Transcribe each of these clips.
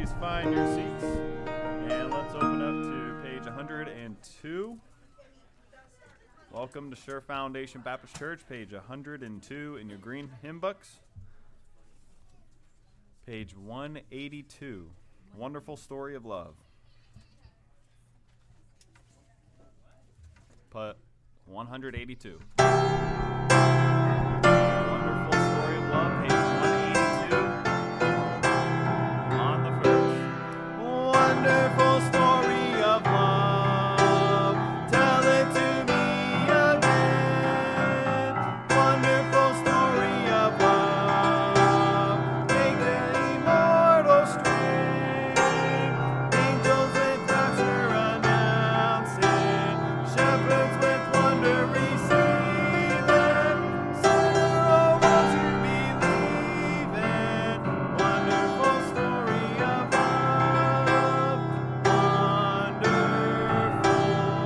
please find your seats. And let's open up to page 102. Welcome to Sure Foundation Baptist Church, page 102 in your green hymn books. Page 182, Wonderful Story of Love. Put 182. Wonderful Story of Love, page 182. On the first. Wonderful story of love, tell it to me again. Wonderful story of love, make the immortal strain. Angels with rapture announcing, shepherds with wonder receiving, sinner, oh, won't you believe in? Wonderful story of love, wonderful,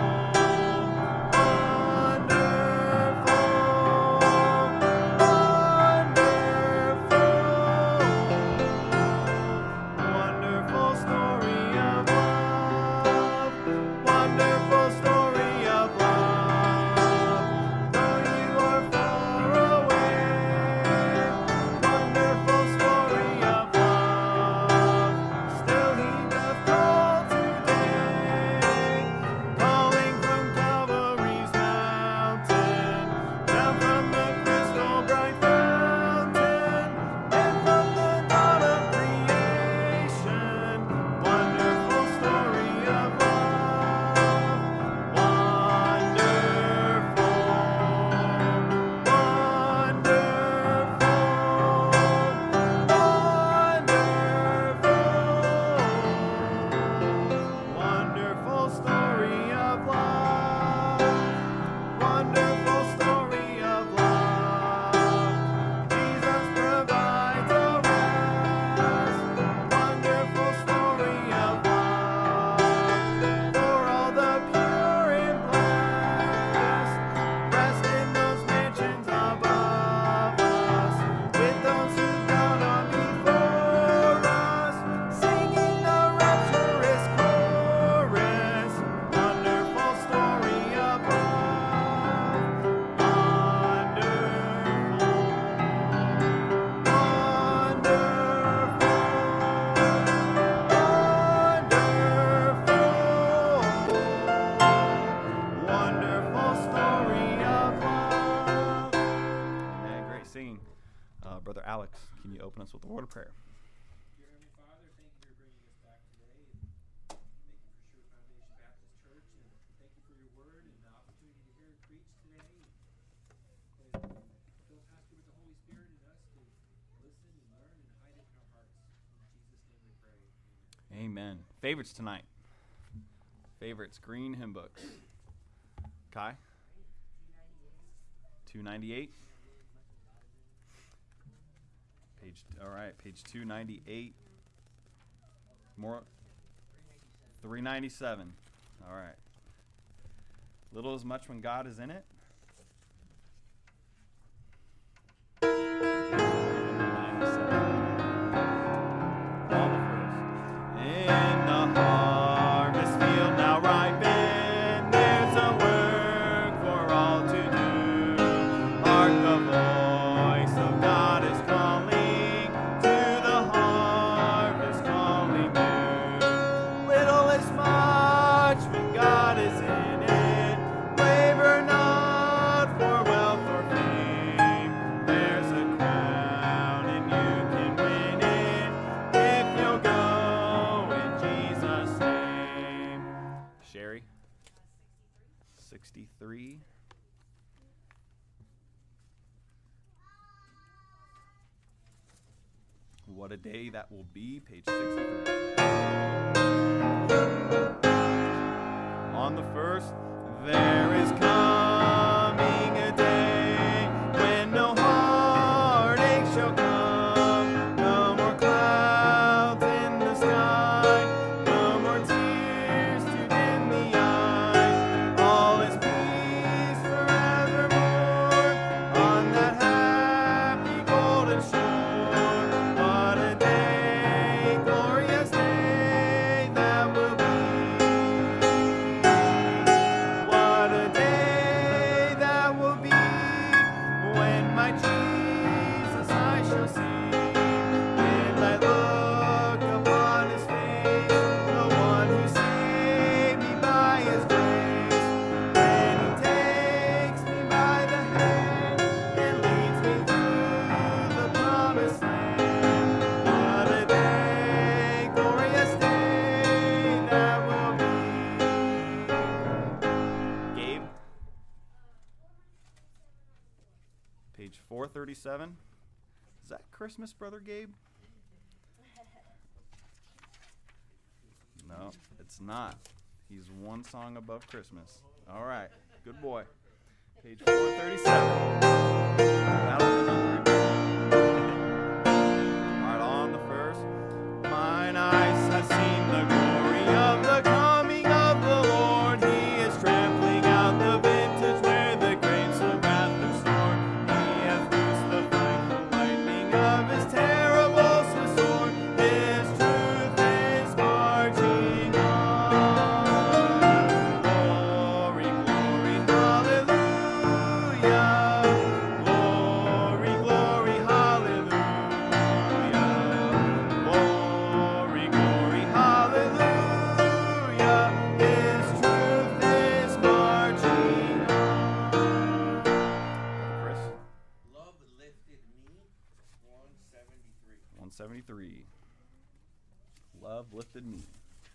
wonderful story of love, wonderful story of love. Though you are far away, wonderful story of love. Still he doth call today, calling from Calvary's mountain, down from the crystal bright fountain, and from the dawn of creation. Wonderful story of love, wonderful, wonderful story of love, wonderful story of love. Jesus provides a rest, wonderful story of love, for all the pure and blessed. Rest in those mansions above us, with those who've gone on before us, singing the rapturous chorus. Wonderful story of love, wonderful, wonderful story of love. Amen. Great singing. Brother Alex, can you open us with a word of prayer? Dear Heavenly Father, thank you for bringing us back today. And thank you for Sure Foundation Baptist Church. And thank you for your word and the opportunity to hear it preached today. And fill Pastor with the Holy Spirit in us to listen and learn and hide it in our hearts. In Jesus' name we pray. Amen. Amen. Favorites tonight. Favorites, green hymn books. Kai? 298. Page 298. More 397. All right. Little as much when God is in it. 397. On the first. In the harvest field now ripen, there's a work for all to do. Hark, the voice of God is calling to the harvest, calling you. Little is much when God is in it. Labor not for wealth or fame. There's a crown and you can win it if you'll go in Jesus' name. Sherry? 63. What a day that will be, page 63. On the first, there is coming a day when no heartache shall come, no more clouds in the sky, no more tears to dim the eye. All is peace forevermore on that happy golden shore. What a day, glorious day. page 437. Is that Christmas, Brother Gabe? No, it's not. He's one song above Christmas. All right, good boy. Page 437. That'll be number. All right, on the first. Mine eyes have seen the glory of the coming of the Lord. He is trampling out the vintage where the grapes of wrath are stored. He hath loosed the frightful lightning of his terrible sword. His truth is marching on. Glory, glory, hallelujah. Glory, glory, hallelujah. Glory, glory, hallelujah. His truth is marching on. Chris? Love lifted me, 173. 173. Love lifted me.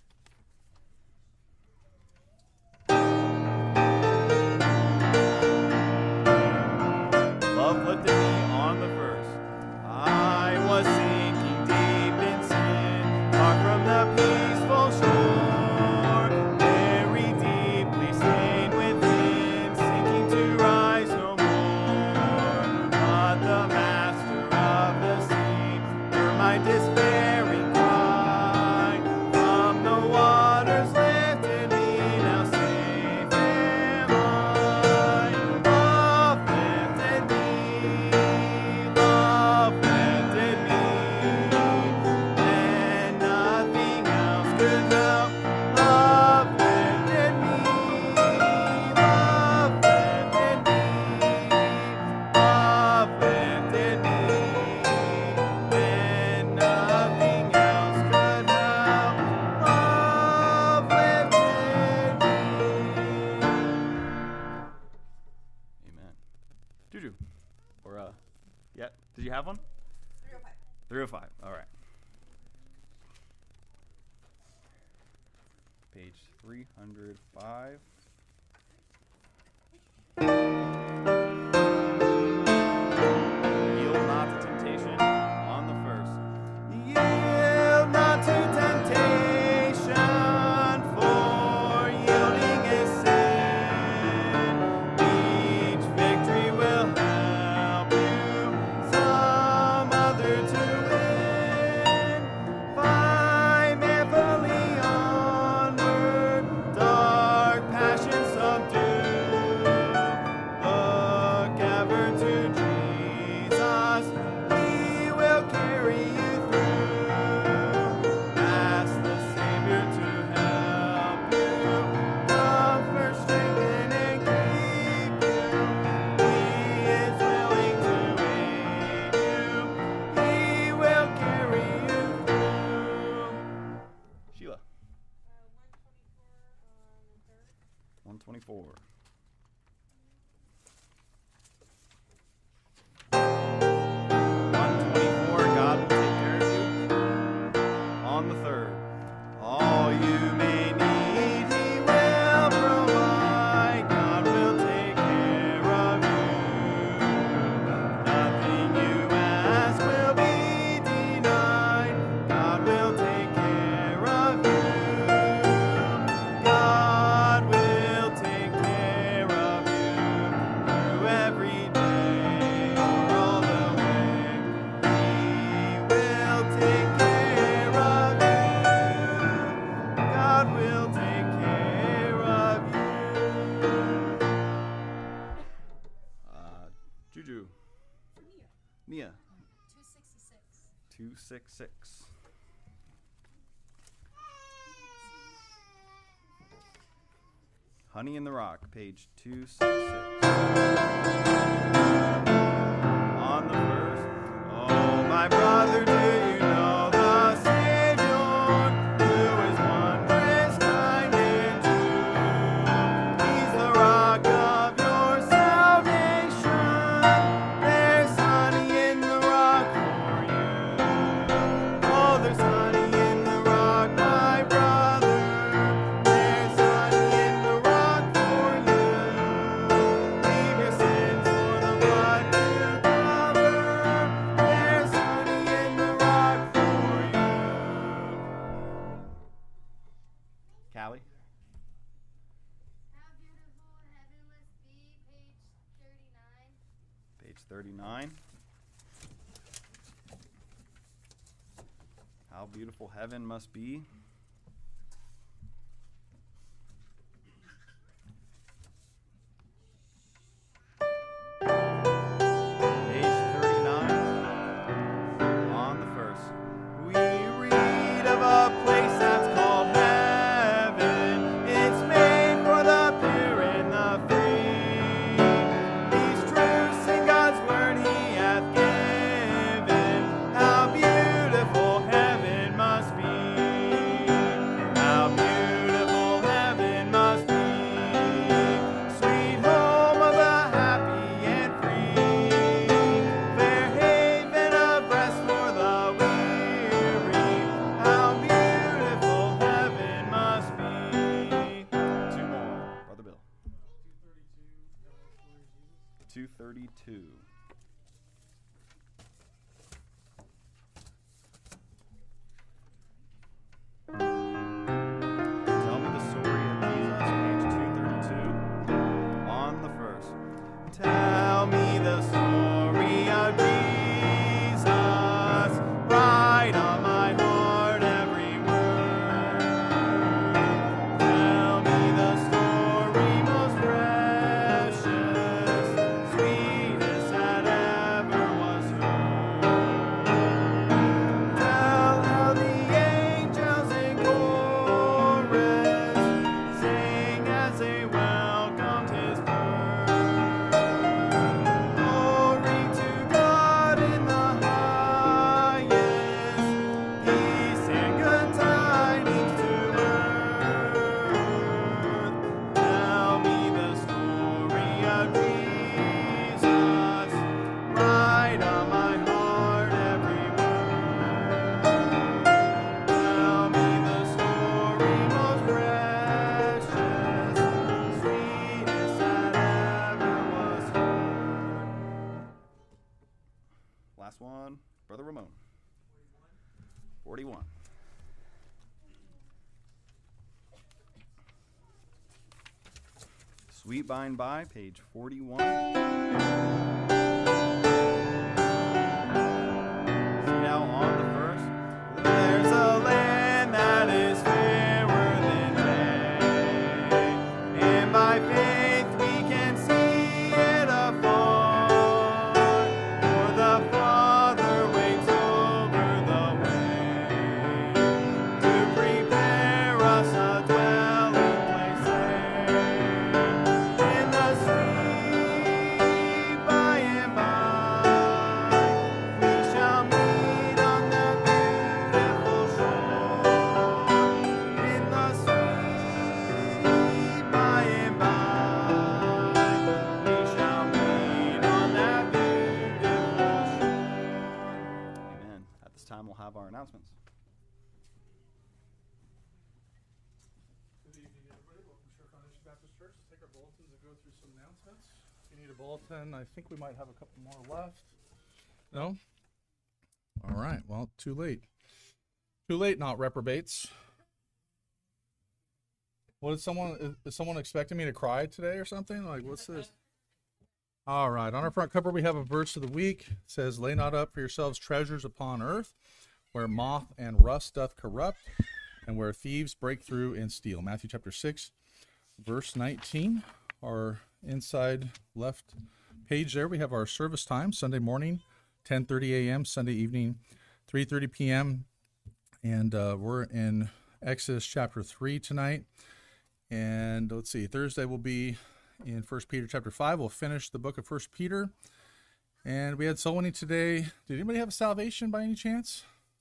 Love lifted me on the first. I was sinking deep in sin, far from the peaceful shore, very deeply stained within, sinking to rise no more. But the master of the sea heard my despairing cry, from the waters lifted me, now safe am I. Love lifted me, love lifted me, when nothing else could help. Love lifted me, love lifted me, love lifted me, when nothing else could help. Love lifted me. Amen. Juju. Or, yeah. Did you have one? 305. 305. All right. Page 305. Yield not to temptation on the first. Yield not to temptation, for yielding is sin. Each victory will help you some other to win. Fight manfully onward, dark passions subdue. Look ever to Jesus, He will carry you through. Ask the Savior to help you, comfort, strengthen, and keep you. He is willing to aid you. He will carry you through. Sheila. 124. 124, God will take care of you. On the third, all you may need, He will provide. God will take care of you. Nothing you ask will be denied. God will take care of you. God will take care of you through every day or all the way. He will take care of you. God will take care of you. Juju. Nia. 266. Honey in the Rock, page 266. On the first, oh my brother, do you know the Savior, who is wondrous, kind, and true? He's the rock of your salvation. There's honey in the rock for you. Oh, there's honey in the rock, my brother. There's honey in the rock for you. Leave your sins for the blood to page 39. How beautiful heaven must be. Last one, Brother Ramon. 41. Sweet by and by, page 41. See now on the first. There's a land that is fairer than day, and by faith we can see it afar. For the Father waits over the way to prepare us a dwelling place there. In the sweet by and by, we shall meet on the beautiful shore. In the sweet by and by, we shall meet on that beautiful shore. Amen. At this time, we'll have our announcements. Good evening, everybody. Welcome to Sherwood Foundation Baptist Church. Let's take our bulletins and go through some announcements. If you need a bulletin, I think we might have a couple more left. No? All right. Well, too late. Too late, not reprobates. What is someone expecting me to cry today or something? Like, what's this? All right. On our front cover, we have a verse of the week. It says, "Lay not up for yourselves treasures upon earth, where moth and rust doth corrupt, and where thieves break through and steal." Matthew chapter 6, verse 19. Our inside left page there, we have our service time, Sunday morning, 10:30 a.m., Sunday evening, 3:30 p.m., and we're in Exodus chapter 3 tonight. And let's see, Thursday will be in 1 Peter chapter 5. We'll finish the book of 1 Peter. And we had soul winning today. Did anybody have a salvation by any chance?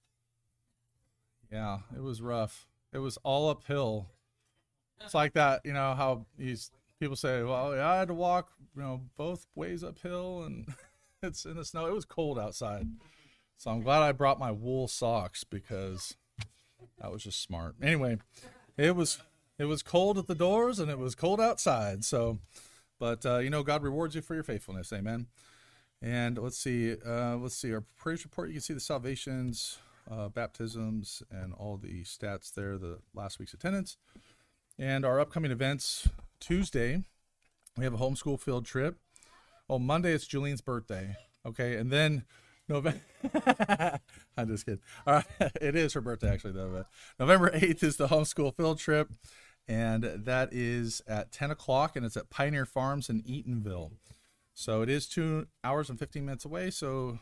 Yeah, it was rough. It was all uphill. It's like that, you know, how people say, well, yeah, I had to walk, both ways uphill, and it's in the snow. It was cold outside. So I'm glad I brought my wool socks, because that was just smart. Anyway, it was cold at the doors and it was cold outside. So, but God rewards you for your faithfulness. Amen. And let's see our praise report. You can see the salvations, baptisms, and all the stats there, the last week's attendance. And our upcoming events: Tuesday, we have a homeschool field trip. Oh, Monday it's Julian's birthday. Okay, and then November. I'm just kidding. All right, it is her birthday actually though. But November 8th is the homeschool field trip, and that is at 10 o'clock, and it's at Pioneer Farms in Eatonville. So it is 2 hours and 15 minutes away. So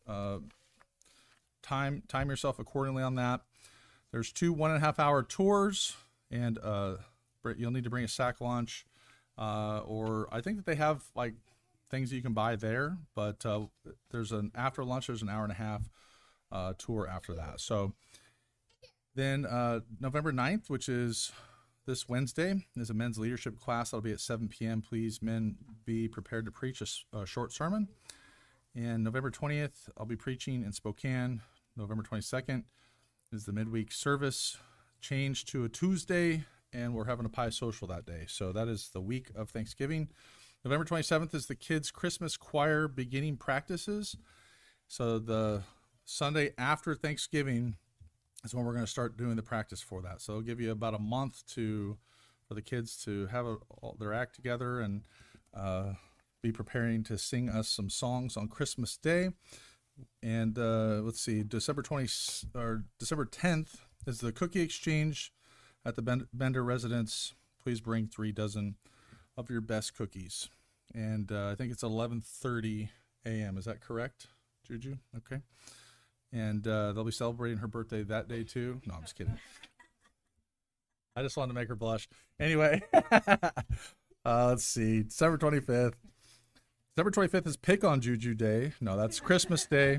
time yourself accordingly on that. There's 2 1.5 hour tours, and you'll need to bring a sack lunch, or I think that they have like things you can buy there, but there's an after lunch, there's an hour and a half tour after that. So then November 9th, which is this Wednesday, is a men's leadership class. That'll be at 7 p.m. Please, men, be prepared to preach a short sermon. And November 20th, I'll be preaching in Spokane. November 22nd is the midweek service, changed to a Tuesday, and we're having a pie social that day. So that is the week of Thanksgiving. November 27th is the kids' Christmas choir beginning practices. So the Sunday after Thanksgiving is when we're going to start doing the practice for that. So it'll give you about a month for the kids to have their act together and be preparing to sing us some songs on Christmas Day. And let's see, December 10th is the cookie exchange at the Bender residence. Please bring 3 dozen of your best cookies. And I think it's 11:30 a.m. Is that correct, Juju? Okay. And they'll be celebrating her birthday that day too. No, I'm just kidding. I just wanted to make her blush. Anyway, let's see, December 25th. December 25th is Pick on Juju Day. No, that's Christmas Day.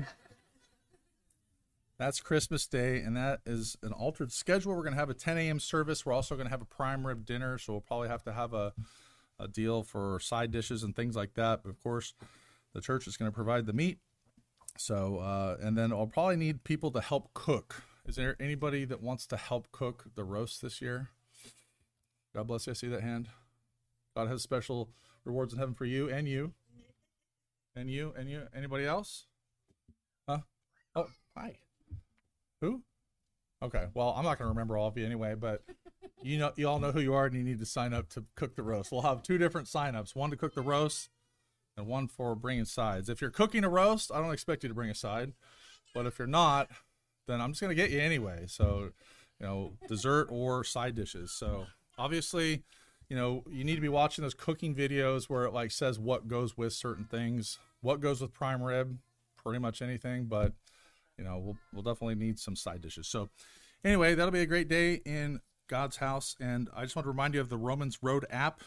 That's Christmas Day, and that is an altered schedule. We're going to have a 10 a.m. service. We're also going to have a prime rib dinner, so we'll probably have to have a deal for side dishes and things like that. But, of course, the church is going to provide the meat. So, and then I'll probably need people to help cook. Is there anybody that wants to help cook the roast this year? God bless you. I see that hand. God has special rewards in heaven for you and you. And you, and you, anybody else? Huh? Oh, hi. Who? Okay, well, I'm not going to remember all of you anyway, but you all know who you are, and you need to sign up to cook the roast. We'll have 2 different sign-ups, one to cook the roast and one for bringing sides. If you're cooking a roast, I don't expect you to bring a side, but if you're not, then I'm just going to get you anyway. So, dessert or side dishes. So, obviously, you need to be watching those cooking videos where it like says what goes with certain things. What goes with prime rib? Pretty much anything, but we'll definitely need some side dishes. So anyway, that'll be a great day in God's house. And I just want to remind you of the Romans Road app.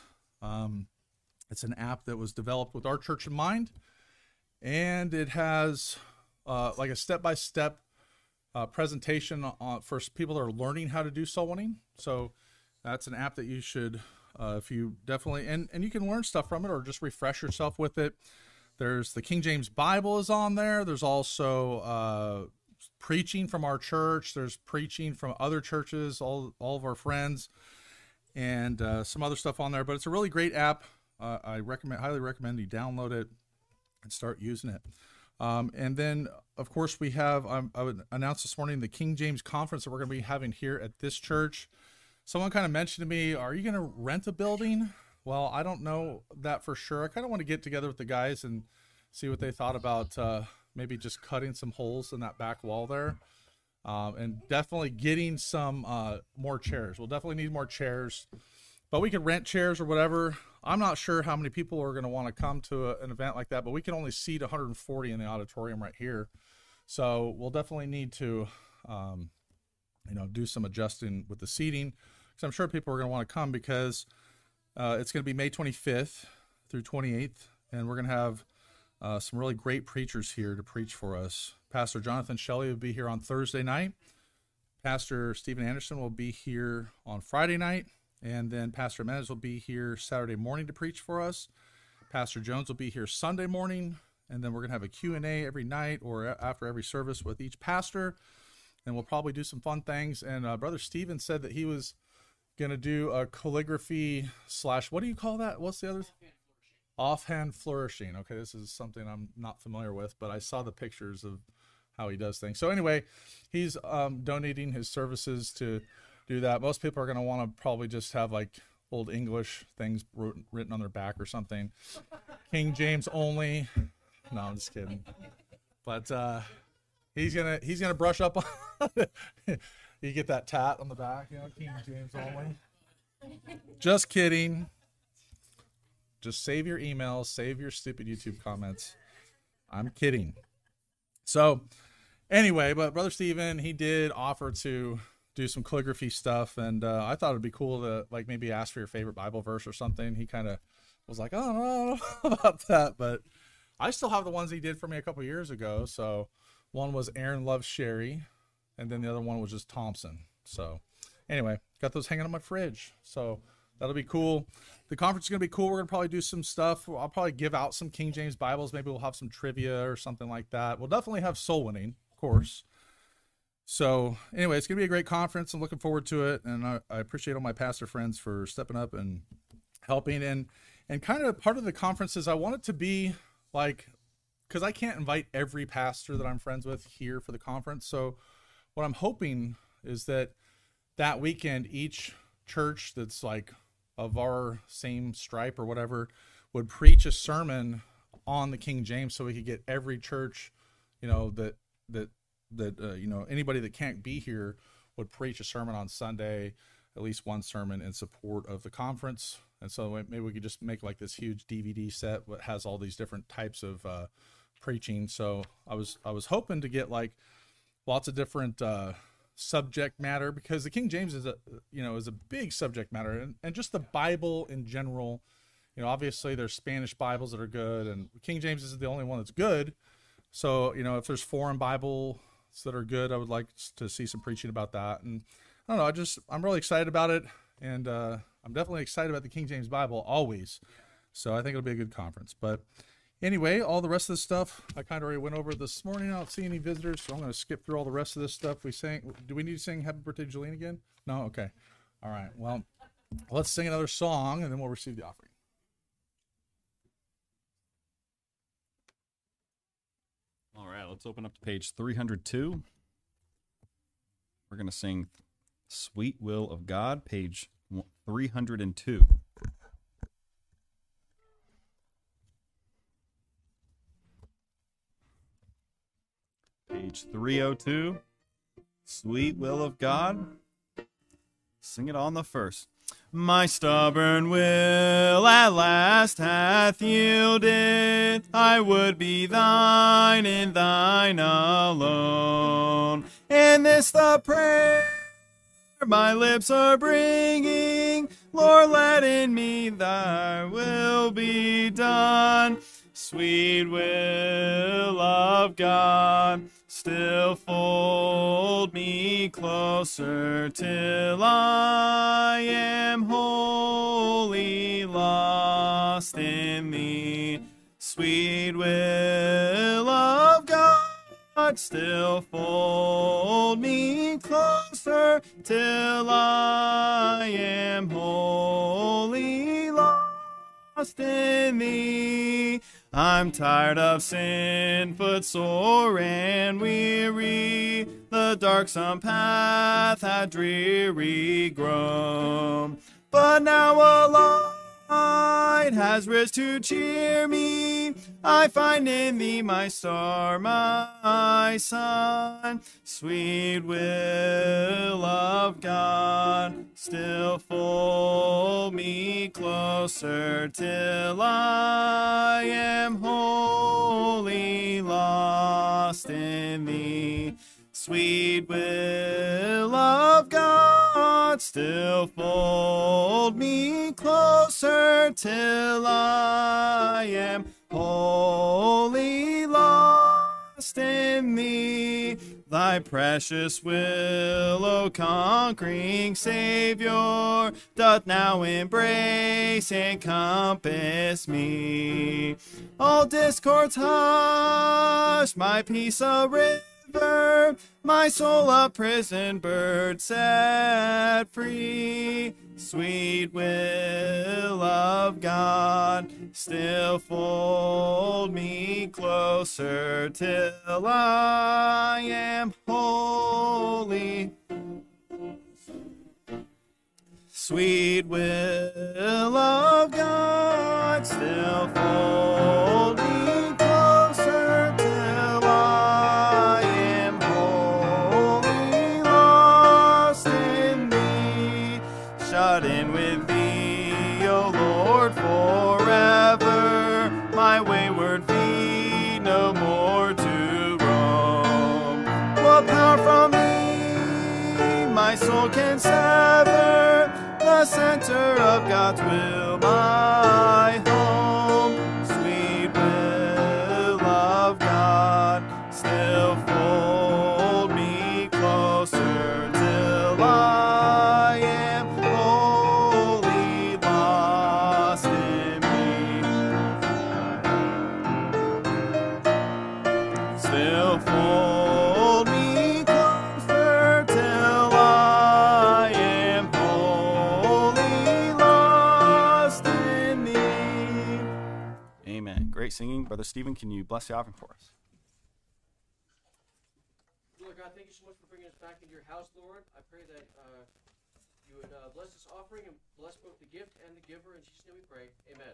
It's an app that was developed with our church in mind, and it has like a step-by-step presentation for people that are learning how to do soul winning. So that's an app that you should, if you definitely, and you can learn stuff from it or just refresh yourself with it. There's the King James Bible is on there. There's also preaching from our church. There's preaching from other churches, all of our friends, and some other stuff on there. But it's a really great app. I highly recommend you download it and start using it. And then, of course, we have, I would announce this morning, the King James Conference that we're going to be having here at this church. Someone kind of mentioned to me, are you going to rent a building? Well, I don't know that for sure. I kind of want to get together with the guys and see what they thought about maybe just cutting some holes in that back wall there, and definitely getting some more chairs. We'll definitely need more chairs, but we could rent chairs or whatever. I'm not sure how many people are going to want to come to an event like that, but we can only seat 140 in the auditorium right here. So we'll definitely need to, do some adjusting with the seating, because I'm sure people are going to want to come because it's going to be May 25th through 28th, and we're going to have some really great preachers here to preach for us. Pastor Jonathan Shelley will be here on Thursday night. Pastor Stephen Anderson will be here on Friday night, and then Pastor Menez will be here Saturday morning to preach for us. Pastor Jones will be here Sunday morning, and then we're going to have a Q&A every night or after every service with each pastor, and we'll probably do some fun things. And Brother Stephen said that he was going to do a calligraphy / what do you call that? What's the other? Offhand flourishing. Okay, this is something I'm not familiar with, but I saw the pictures of how he does things. So anyway, he's donating his services to do that. Most people are going to want to probably just have like old English things written on their back or something. King James only. No, I'm just kidding. But he's gonna brush up on you get that tat on the back, King James only. Just kidding. Just save your emails, save your stupid YouTube comments. I'm kidding. So anyway, but Brother Stephen, he did offer to do some calligraphy stuff, and I thought it'd be cool to like maybe ask for your favorite Bible verse or something. He kind of was like, oh, I don't know about that, but I still have the ones he did for me a couple years ago. So one was Aaron Loves Sherry, and then the other one was just Thompson. So anyway, got those hanging on my fridge. So that'll be cool. The conference is going to be cool. We're going to probably do some stuff. I'll probably give out some King James Bibles. Maybe we'll have some trivia or something like that. We'll definitely have soul winning, of course. So anyway, it's going to be a great conference. I'm looking forward to it. And I appreciate all my pastor friends for stepping up and helping. And kind of part of the conference is I want it to be like, because I can't invite every pastor that I'm friends with here for the conference. So what I'm hoping is that weekend, each church that's like of our same stripe or whatever would preach a sermon on the King James, so we could get every church, that anybody that can't be here would preach a sermon on Sunday, at least one sermon in support of the conference. And so maybe we could just make like this huge DVD set that has all these different types of preaching. So I was hoping to get like lots of different subject matter, because the King James is a big subject matter, and just the Bible in general. Obviously there's Spanish Bibles that are good, and King James is the only one that's good. So if there's foreign Bibles that are good, I would like to see some preaching about that. And I don't know, I'm really excited about it, and I'm definitely excited about the King James Bible always. So I think it'll be a good conference. But anyway, all the rest of the stuff I kind of already went over this morning. I don't see any visitors, so I'm going to skip through all the rest of this stuff we sang. Do we need to sing Happy Birthday, Jolene again? No? Okay. All right. Well, let's sing another song, and then we'll receive the offering. All right, let's open up to page 302. We're going to sing Sweet Will of God, page 302. Page 302, Sweet Will of God. Sing it on the first. My stubborn will at last hath yielded. I would be thine and thine alone. And this the prayer my lips are bringing. Lord, let in me thy will be done. Sweet will of God, still fold me closer till I am wholly lost in thee. Sweet will of God, still fold me closer till I am wholly lost in thee. I'm tired of sin, footsore and weary. The darksome path had dreary grown. But now a light has risen to cheer me. I find in thee my star, my sun. Sweet will of God, still fold me closer till I am wholly lost in thee. Sweet will of God, still fold me closer till I am wholly lost in thee. Thy precious will, O conquering Savior, doth now embrace and compass me. All discords hush, my peace a river, my soul a prison bird set free. Sweet will of God, still fold me closer till I am wholly. Sweet will of God, still fold me closer till I am wholly lost in thee, shut in with thee, O Lord, forever. My wayward feet no more to roam. What power from thee my soul can sever? The center of God's will, my home. Sweet will of God, still fold me closer till I am wholly lost in thee. Still fold me closer till I am wholly lost in thee. Amen. Great singing. Brother Stephen, can you bless the offering for us? Lord God, thank you so much for bringing us back into your house, Lord. I pray that you would bless this offering and bless both the gift and the giver. In Jesus' name we pray. Amen.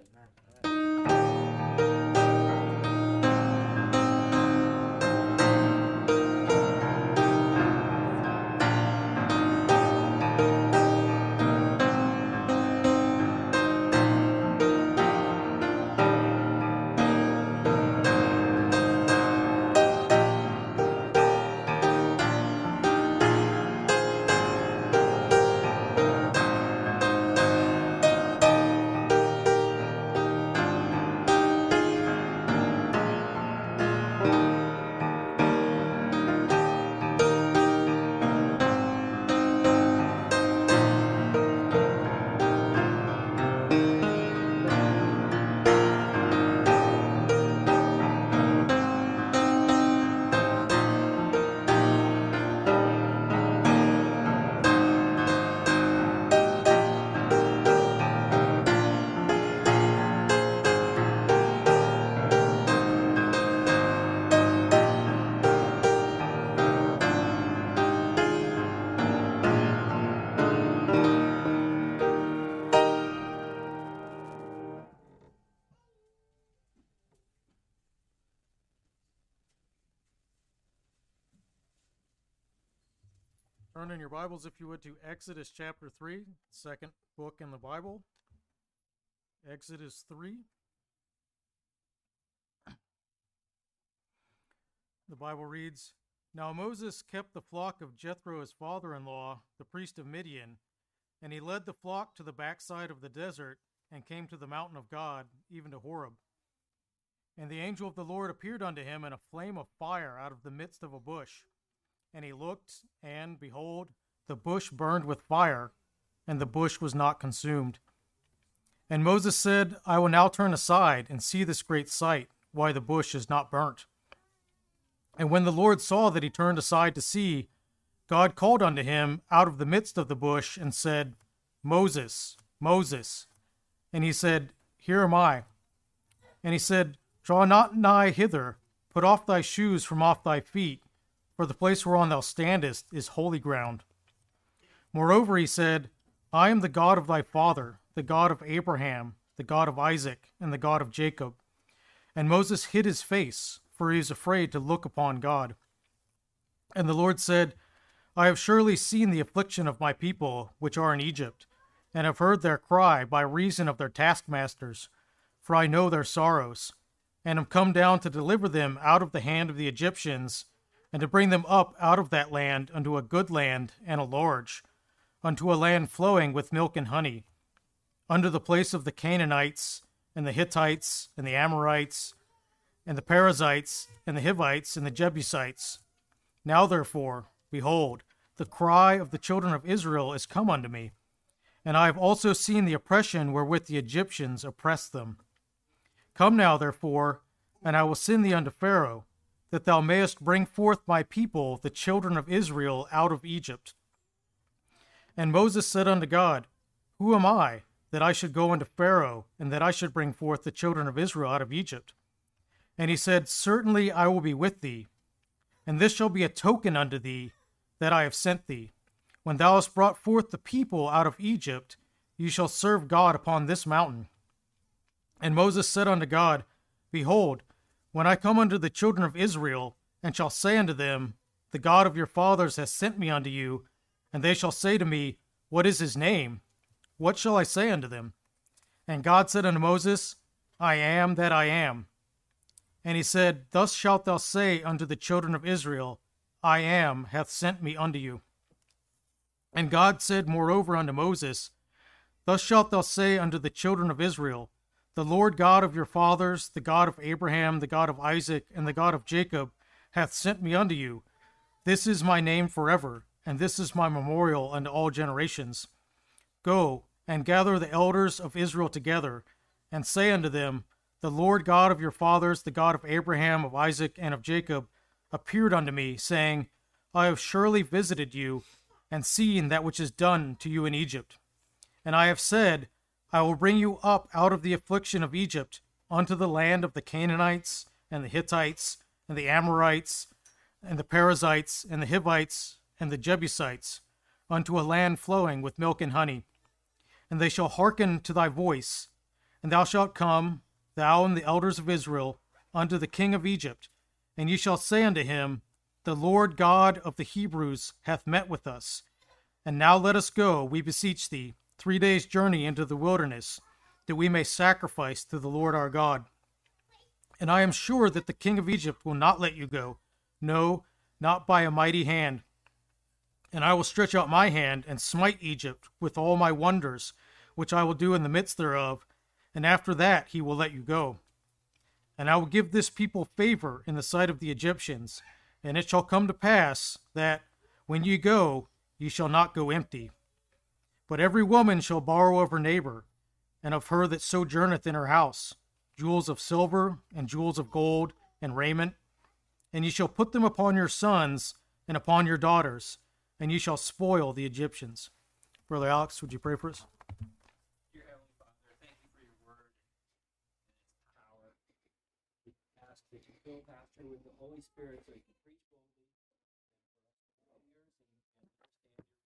Turn in your Bibles, if you would, to Exodus chapter 3, second book in the Bible. Exodus 3. The Bible reads, Now Moses kept the flock of Jethro, his father-in-law, the priest of Midian, and he led the flock to the backside of the desert and came to the mountain of God, even to Horeb. And the angel of the Lord appeared unto him in a flame of fire out of the midst of a bush. And he looked, and, behold, the bush burned with fire, and the bush was not consumed. And Moses said, I will now turn aside and see this great sight, why the bush is not burnt. And when the Lord saw that he turned aside to see, God called unto him out of the midst of the bush, and said, Moses, Moses. And he said, Here am I. And he said, Draw not nigh hither, put off thy shoes from off thy feet, for the place whereon thou standest is holy ground. Moreover, he said, I am the God of thy father, the God of Abraham, the God of Isaac, and the God of Jacob. And Moses hid his face, for he was afraid to look upon God. And the Lord said, I have surely seen the affliction of my people, which are in Egypt, and have heard their cry by reason of their taskmasters, for I know their sorrows, and am come down to deliver them out of the hand of the Egyptians, and to bring them up out of that land unto a good land and a large, unto a land flowing with milk and honey, unto the place of the Canaanites, and the Hittites, and the Amorites, and the Perizzites, and the Hivites, and the Jebusites. Now therefore, behold, the cry of the children of Israel is come unto me, and I have also seen the oppression wherewith the Egyptians oppress them. Come now therefore, and I will send thee unto Pharaoh, that thou mayest bring forth my people, the children of Israel, out of Egypt. And Moses said unto God, Who am I, that I should go unto Pharaoh, and that I should bring forth the children of Israel out of Egypt? And he said, Certainly I will be with thee, and this shall be a token unto thee, that I have sent thee. When thou hast brought forth the people out of Egypt, you shall serve God upon this mountain. And Moses said unto God, Behold, when I come unto the children of Israel, and shall say unto them, The God of your fathers hath sent me unto you, and they shall say to me, What is his name? What shall I say unto them? And God said unto Moses, I am that I am. And he said, Thus shalt thou say unto the children of Israel, I am hath sent me unto you. And God said moreover unto Moses, Thus shalt thou say unto the children of Israel, The Lord God of your fathers, the God of Abraham, the God of Isaac, and the God of Jacob, hath sent me unto you. This is my name forever, and this is my memorial unto all generations. Go, and gather the elders of Israel together, and say unto them, The Lord God of your fathers, the God of Abraham, of Isaac, and of Jacob, appeared unto me, saying, I have surely visited you, and seen that which is done to you in Egypt. And I have said, I will bring you up out of the affliction of Egypt unto the land of the Canaanites, and the Hittites, and the Amorites, and the Perizzites, and the Hivites, and the Jebusites, unto a land flowing with milk and honey. And they shall hearken to thy voice, and thou shalt come, thou and the elders of Israel, unto the king of Egypt, and ye shall say unto him, The Lord God of the Hebrews hath met with us. And now let us go, we beseech thee, 3 days' journey into the wilderness, that we may sacrifice to the Lord our God. And I am sure that the king of Egypt will not let you go, no, not by a mighty hand. And I will stretch out my hand and smite Egypt with all my wonders, which I will do in the midst thereof, and after that he will let you go. And I will give this people favor in the sight of the Egyptians, and it shall come to pass that, when ye go, ye shall not go empty. But every woman shall borrow of her neighbor, and of her that sojourneth in her house, jewels of silver, and jewels of gold, and raiment. And ye shall put them upon your sons, and upon your daughters, and ye shall spoil the Egyptians. Brother Alex, would you pray for us? Dear Heavenly Father, thank you for your word and its power. We ask that you fill Pastor with the Holy Spirit so he can preach boldly and for us to love yours and understand your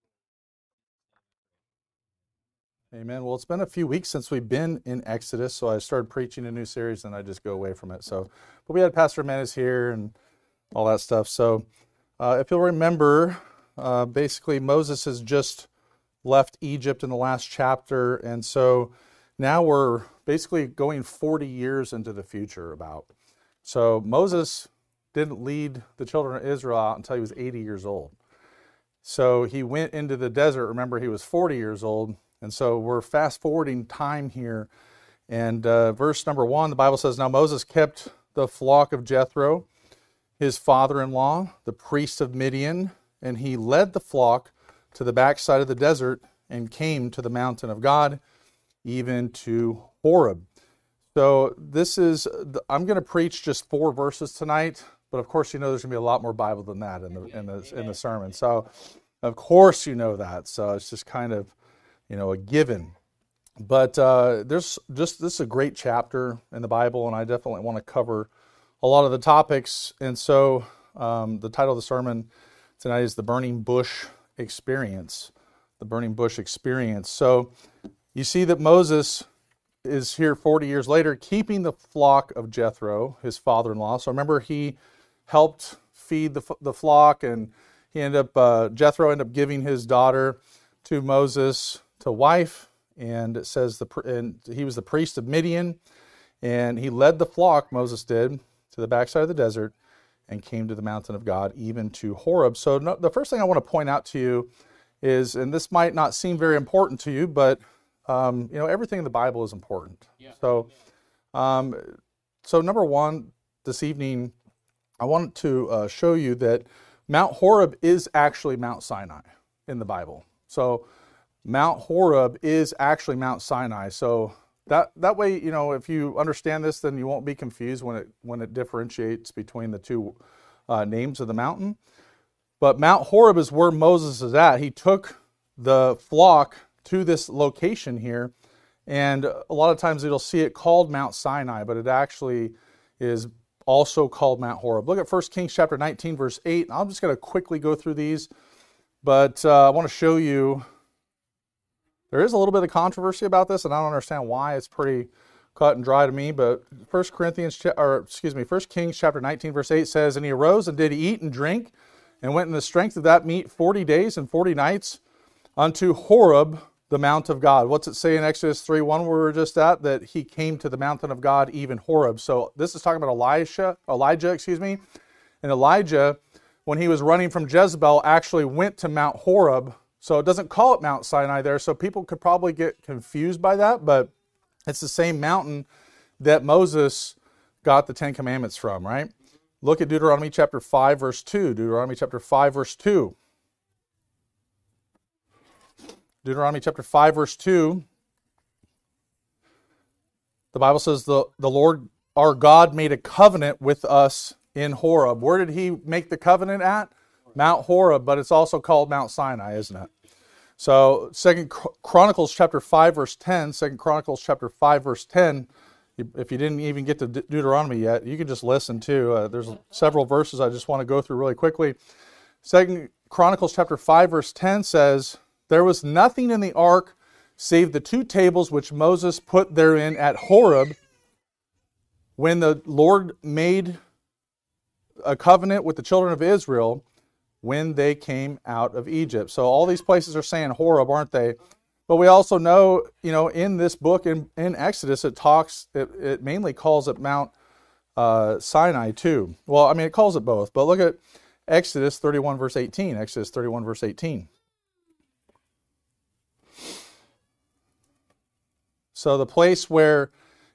word. Amen. Well, it's been a few weeks since we've been in Exodus, so I started preaching a new series, and I just go away from it. But we had Pastor Menace here and all that stuff. So, if you'll remember, basically Moses has just left Egypt in the last chapter, and so now we're basically going 40 years into the future about. So Moses didn't lead the children of Israel out until he was 80 years old. So he went into the desert. Remember, he was 40 years old. And so we're fast forwarding time here. And verse number 1, the Bible says, Now Moses kept the flock of Jethro, his father-in-law, the priest of Midian, and he led the flock to the backside of the desert and came to the mountain of God, even to Horeb. So this is, I'm going to preach just 4 verses tonight, but of course you know there's going to be a lot more Bible than that in the sermon. So of course you know that. So it's just kind of, a given. But this is a great chapter in the Bible, and I definitely want to cover a lot of the topics. And so the title of the sermon tonight is The Burning Bush Experience. The Burning Bush Experience. So you see that Moses is here 40 years later, keeping the flock of Jethro, his father-in-law. So remember, he helped feed the flock, and Jethro ended up giving his daughter to Moses to wife, and it says he was the priest of Midian, and he led the flock, Moses did, to the backside of the desert and came to the mountain of God, even to Horeb. So the first thing I want to point out to you is, and this might not seem very important to you, but everything in the Bible is important. Yeah. So number one, this evening, I want to show you that Mount Horeb is actually Mount Sinai in the Bible. So Mount Horeb is actually Mount Sinai. So that way, if you understand this, then you won't be confused when it differentiates between the two names of the mountain. But Mount Horeb is where Moses is at. He took the flock to this location here, and a lot of times you'll see it called Mount Sinai, but it actually is also called Mount Horeb. Look at 1 Kings chapter 19, verse 8. I'm just going to quickly go through these, but I want to show you There is a little bit of controversy about this, and I don't understand why. It's pretty cut and dry to me. But 1 Kings chapter 19, verse 8 says, "And he arose and did eat and drink, and went in the strength of that meat 40 days and 40 nights unto Horeb, the mount of God." What's it say in Exodus 3:1 where we were just at? That he came to the mountain of God, even Horeb. So this is talking about Elijah, And Elijah, when he was running from Jezebel, actually went to Mount Horeb. So it doesn't call it Mount Sinai there. So people could probably get confused by that, but it's the same mountain that Moses got the Ten Commandments from, right? Look at Deuteronomy chapter 5, verse 2. Deuteronomy chapter 5, verse 2. Deuteronomy chapter 5, verse 2. The Bible says, the Lord our God made a covenant with us in Horeb. Where did he make the covenant at? Mount Horeb, but it's also called Mount Sinai, isn't it? So 2 Chronicles chapter 5, verse 10, 2 Chronicles chapter 5, verse 10, if you didn't even get to Deuteronomy yet, you can just listen too. There's several verses I just want to go through really quickly. 2 Chronicles chapter 5, verse 10 says, "There was nothing in the ark save the 2 tables which Moses put therein at Horeb, when the Lord made a covenant with the children of Israel when they came out of Egypt." So all these places are saying Horeb, aren't they? But we also know, in this book, in Exodus, it mainly calls it Mount Sinai too. Well, I mean, it calls it both. But look at Exodus 31, verse 18. Exodus 31, verse 18. So the place where,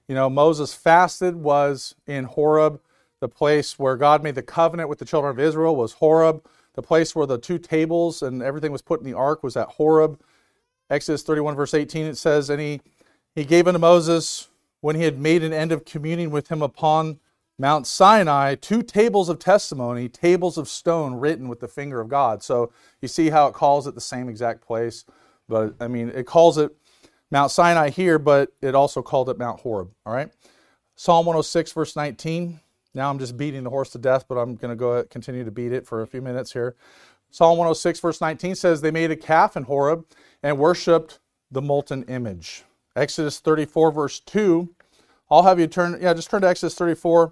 Moses fasted was in Horeb. The place where God made the covenant with the children of Israel was Horeb. The place where the 2 tables and everything was put in the ark was at Horeb. Exodus 31, verse 18, it says, "And he gave unto Moses, when he had made an end of communing with him upon Mount Sinai, 2 tables of testimony, tables of stone written with the finger of God." So you see how it calls it the same exact place. But, it calls it Mount Sinai here, but it also called it Mount Horeb. All right? Psalm 106, verse 19. Now I'm just beating the horse to death, but I'm going to continue to beat it for a few minutes here. Psalm 106, verse 19 says, "They made a calf in Horeb and worshipped the molten image." Exodus 34, verse 2. I'll have you turn to Exodus 34,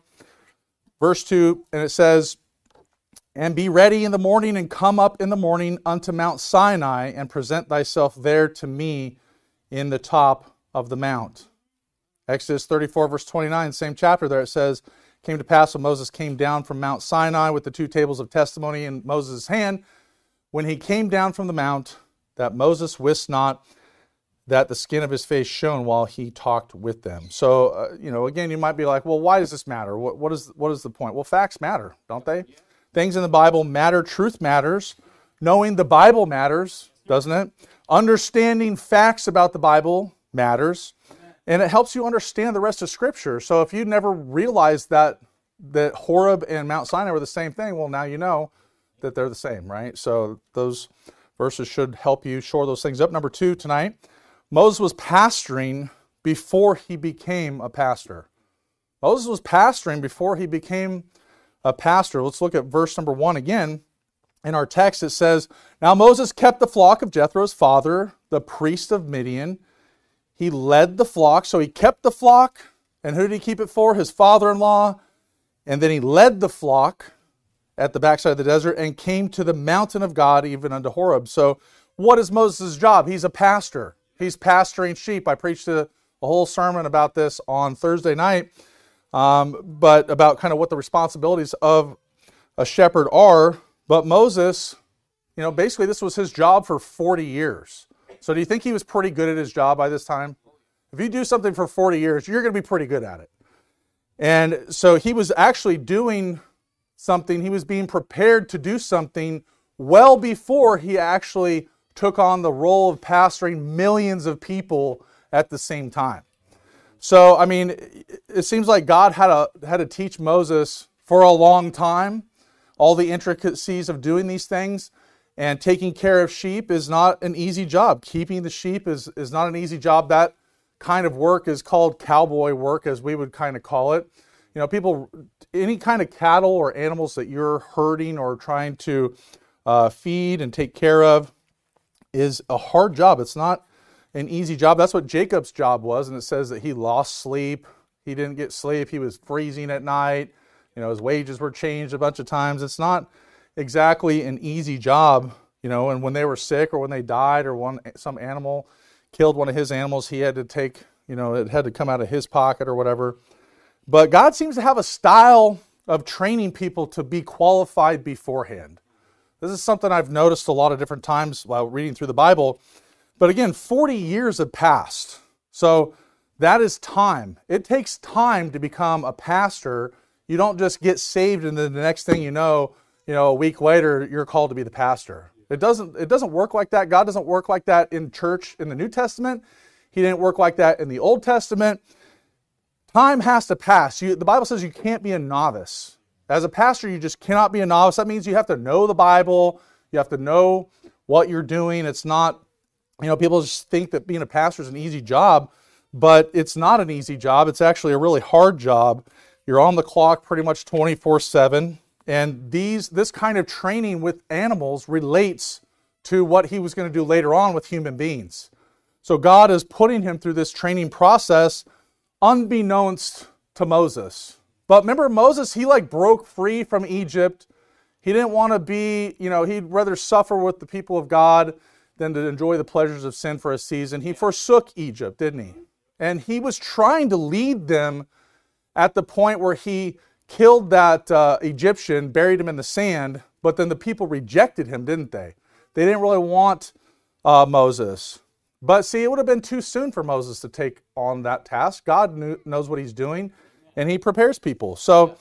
verse 2, and it says, "And be ready in the morning and come up in the morning unto Mount Sinai and present thyself there to me in the top of the mount." Exodus 34, verse 29, same chapter there, it says, "Came to pass when Moses came down from Mount Sinai with the 2 tables of testimony in Moses' hand, when he came down from the mount, that Moses wist not that the skin of his face shone while he talked with them." So, again, you might be like, well, why does this matter? What is the point? Well, facts matter, don't they? Things in the Bible matter. Truth matters. Knowing the Bible matters, doesn't it? Understanding facts about the Bible matters. And it helps you understand the rest of Scripture. So if you never realized that Horeb and Mount Sinai were the same thing, well, now you know that they're the same, right? So those verses should help you shore those things up. Number 2 tonight, Moses was pastoring before he became a pastor. Moses was pastoring before he became a pastor. Let's look at verse number 1 again. In our text it says, "Now Moses kept the flock of Jethro's father, the priest of Midian. He led the flock." So he kept the flock. And who did he keep it for? His father-in-law. And then he led the flock at the backside of the desert and came to the mountain of God, even unto Horeb. So what is Moses' job? He's a pastor. He's pastoring sheep. I preached a whole sermon about this on Thursday night, but about kind of what the responsibilities of a shepherd are. But Moses, basically this was his job for 40 years. So do you think he was pretty good at his job by this time? If you do something for 40 years, you're going to be pretty good at it. And so he was actually doing something, he was being prepared to do something well before he actually took on the role of pastoring millions of people at the same time. So, it seems like God had to teach Moses for a long time all the intricacies of doing these things. And taking care of sheep is not an easy job. Keeping the sheep is not an easy job. That kind of work is called cowboy work, as we would kind of call it. Any kind of cattle or animals that you're herding or trying to feed and take care of is a hard job. It's not an easy job. That's what Jacob's job was, and it says that he lost sleep. He didn't get sleep. He was freezing at night. His wages were changed a bunch of times. It's not exactly an easy job, and when they were sick or when they died or some animal killed one of his animals, he had to take, it had to come out of his pocket or whatever. But God seems to have a style of training people to be qualified beforehand. This is something I've noticed a lot of different times while reading through the Bible. But again, 40 years have passed. So that is time. It takes time to become a pastor. You don't just get saved and then the next thing you know, a week later, you're called to be the pastor. It doesn't work like that. God doesn't work like that in church in the New Testament. He didn't work like that in the Old Testament. Time has to pass. The Bible says you can't be a novice. As a pastor, you just cannot be a novice. That means you have to know the Bible. You have to know what you're doing. It's not, people just think that being a pastor is an easy job, but it's not an easy job. It's actually a really hard job. You're on the clock pretty much 24/7. And this kind of training with animals relates to what he was going to do later on with human beings. So God is putting him through this training process unbeknownst to Moses. But remember, Moses, he broke free from Egypt. He didn't want to be, he'd rather suffer with the people of God than to enjoy the pleasures of sin for a season. He forsook Egypt, didn't he? And he was trying to lead them at the point where he killed that Egyptian, buried him in the sand, but then the people rejected him, didn't they? They didn't really want Moses. But see, it would have been too soon for Moses to take on that task. God knows what he's doing, and he prepares people. So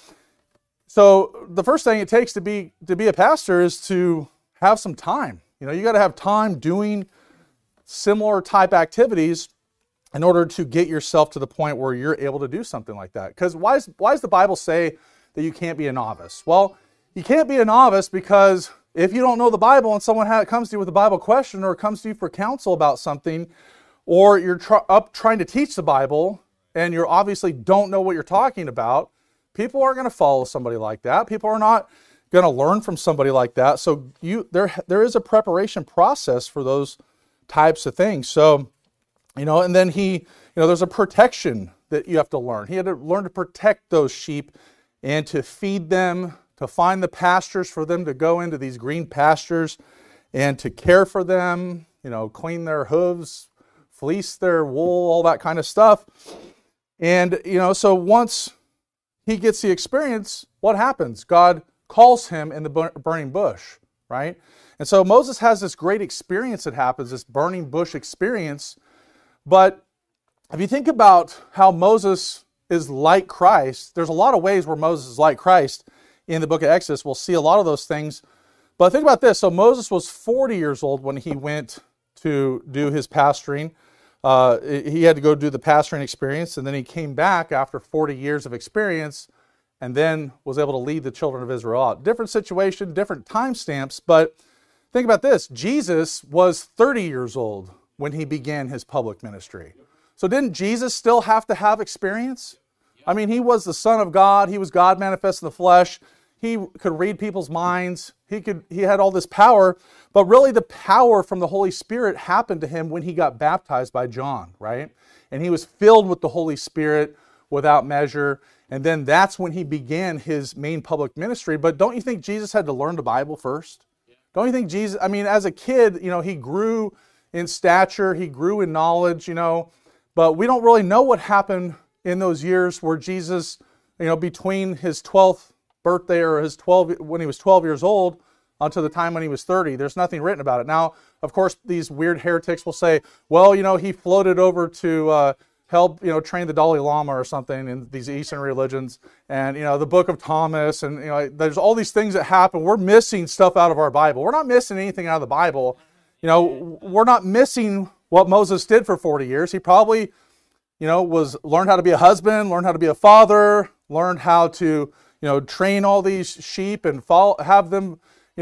the first thing it takes to be a pastor is to have some time. You got to have time doing similar type activities in order to get yourself to the point where you're able to do something like that. Because why does the Bible say that you can't be a novice? Well, you can't be a novice because if you don't know the Bible and someone comes to you with a Bible question or comes to you for counsel about something, or you're trying to teach the Bible and you obviously don't know what you're talking about, people aren't going to follow somebody like that. People are not going to learn from somebody like that. So there is a preparation process for those types of things. So, and then there's a protection that you have to learn. He had to learn to protect those sheep and to feed them, to find the pastures for them to go into these green pastures and to care for them, clean their hooves, fleece their wool, all that kind of stuff. And, so once he gets the experience, what happens? God calls him in the burning bush, right? And so Moses has this great experience that happens, this burning bush experience. But if you think about how Moses is like Christ, there's a lot of ways where Moses is like Christ in the book of Exodus. We'll see a lot of those things. But think about this. So Moses was 40 years old when he went to do his pastoring. He had to go do the pastoring experience, and then he came back after 40 years of experience and then was able to lead the children of Israel out. Different situation, different time stamps, but think about this. Jesus was 30 years old when he began his public ministry. So didn't Jesus still have to have experience? I mean, he was the Son of God. He was God manifest in the flesh. He could read people's minds. He had all this power, but really the power from the Holy Spirit happened to him when he got baptized by John, right? And he was filled with the Holy Spirit without measure. And then that's when he began his main public ministry. But don't you think Jesus had to learn the Bible first? Don't you think Jesus, as a kid, he grew in stature, he grew in knowledge, but we don't really know what happened in those years where Jesus, between his 12th birthday or when he was 12 years old until the time when he was 30. There's nothing written about it. Now, of course, these weird heretics will say, well, he floated over to help, train the Dalai Lama or something in these Eastern religions, and, the Book of Thomas, and, there's all these things that happen. We're missing stuff out of our Bible. We're not missing anything out of the Bible. We're not missing what Moses did for 40 years. He probably, learned how to be a husband, learned how to be a father, learned how to, train all these sheep and have them,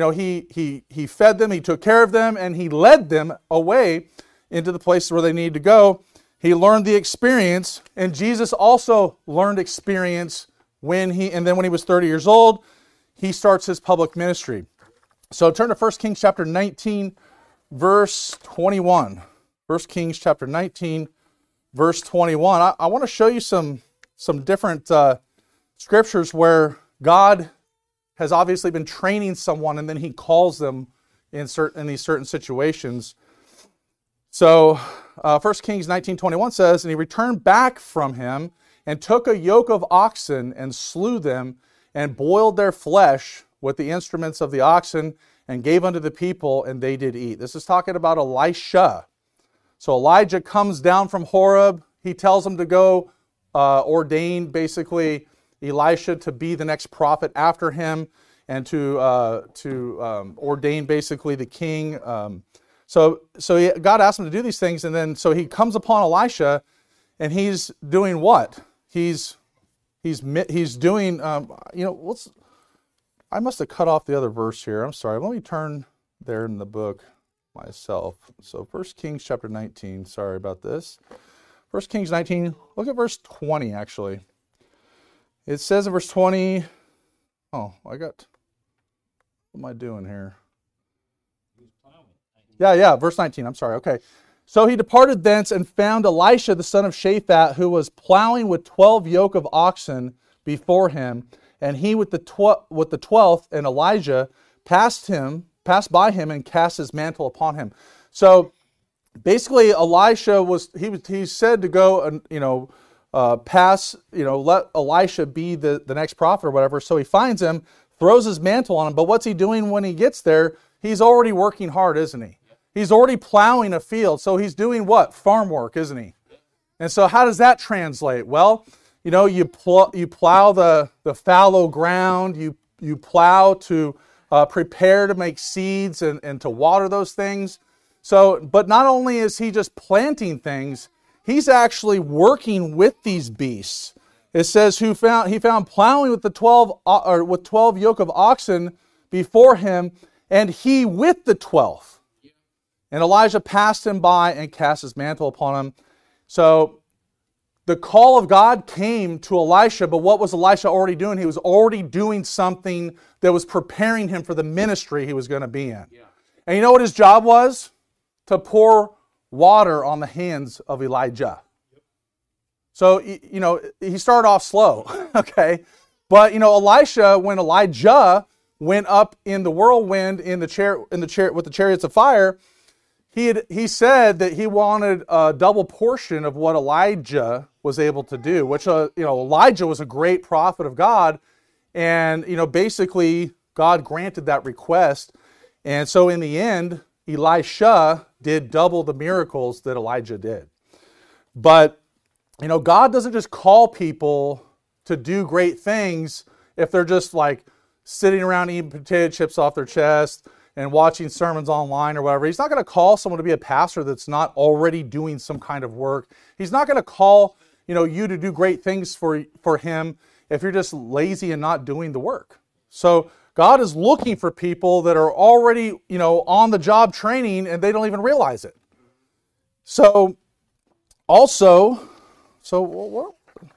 he fed them, he took care of them, and he led them away into the place where they need to go. He learned the experience, and Jesus also learned experience when he was 30 years old, he starts his public ministry. So turn to 1 Kings chapter 19, verse 21. 1 Kings chapter 19, verse 21. I want to show you some different scriptures where God has obviously been training someone and then he calls them in these certain situations. So 1 Kings 19:21 says, "And he returned back from him and took a yoke of oxen and slew them and boiled their flesh with the instruments of the oxen and gave unto the people, and they did eat." This is talking about Elisha. So Elijah comes down from Horeb. He tells him to go ordain basically Elisha to be the next prophet after him and to ordain basically the king. So God asked him to do these things, and then so he comes upon Elisha, and he's doing what? He's doing I must have cut off the other verse here. I'm sorry. Let me turn there in the book myself. So 1 Kings chapter 19. Sorry about this. 1 Kings 19. Look at verse 20 actually. It says in verse 20. Oh, what am I doing here? Yeah, verse 19. I'm sorry. Okay. "So he departed thence and found Elisha the son of Shaphat, who was plowing with 12 yoke of oxen before him, and he with the 12th, and Elijah passed by him and cast his mantle upon him." So basically, Elisha he's said to go and let Elisha be the next prophet or whatever. So he finds him, throws his mantle on him. But what's he doing when he gets there? He's already working hard, isn't he? He's already plowing a field. So he's doing what? Farm work, isn't he? And so how does that translate? Well, you plow the fallow ground. You plow to prepare to make seeds and to water those things. So, but not only is he just planting things, he's actually working with these beasts. It says he found plowing with 12 yoke of oxen before him, and he with the 12th. And Elijah passed him by and cast his mantle upon him. So the call of God came to Elisha, but what was Elisha already doing? He was already doing something that was preparing him for the ministry he was going to be in. Yeah. And you know what his job was? To pour water on the hands of Elijah. So, he started off slow, okay? But, Elisha, when Elijah went up in the whirlwind with the chariots of fire, he said that he wanted a double portion of what Elijah was able to do, which, Elijah was a great prophet of God. And, basically God granted that request. And so in the end, Elisha did double the miracles that Elijah did. But, God doesn't just call people to do great things if they're just like sitting around eating potato chips off their chest and watching sermons online or whatever. He's not going to call someone to be a pastor that's not already doing some kind of work. He's not going to call, you to do great things for him if you're just lazy and not doing the work. So God is looking for people that are already, on the job training and they don't even realize it. So what?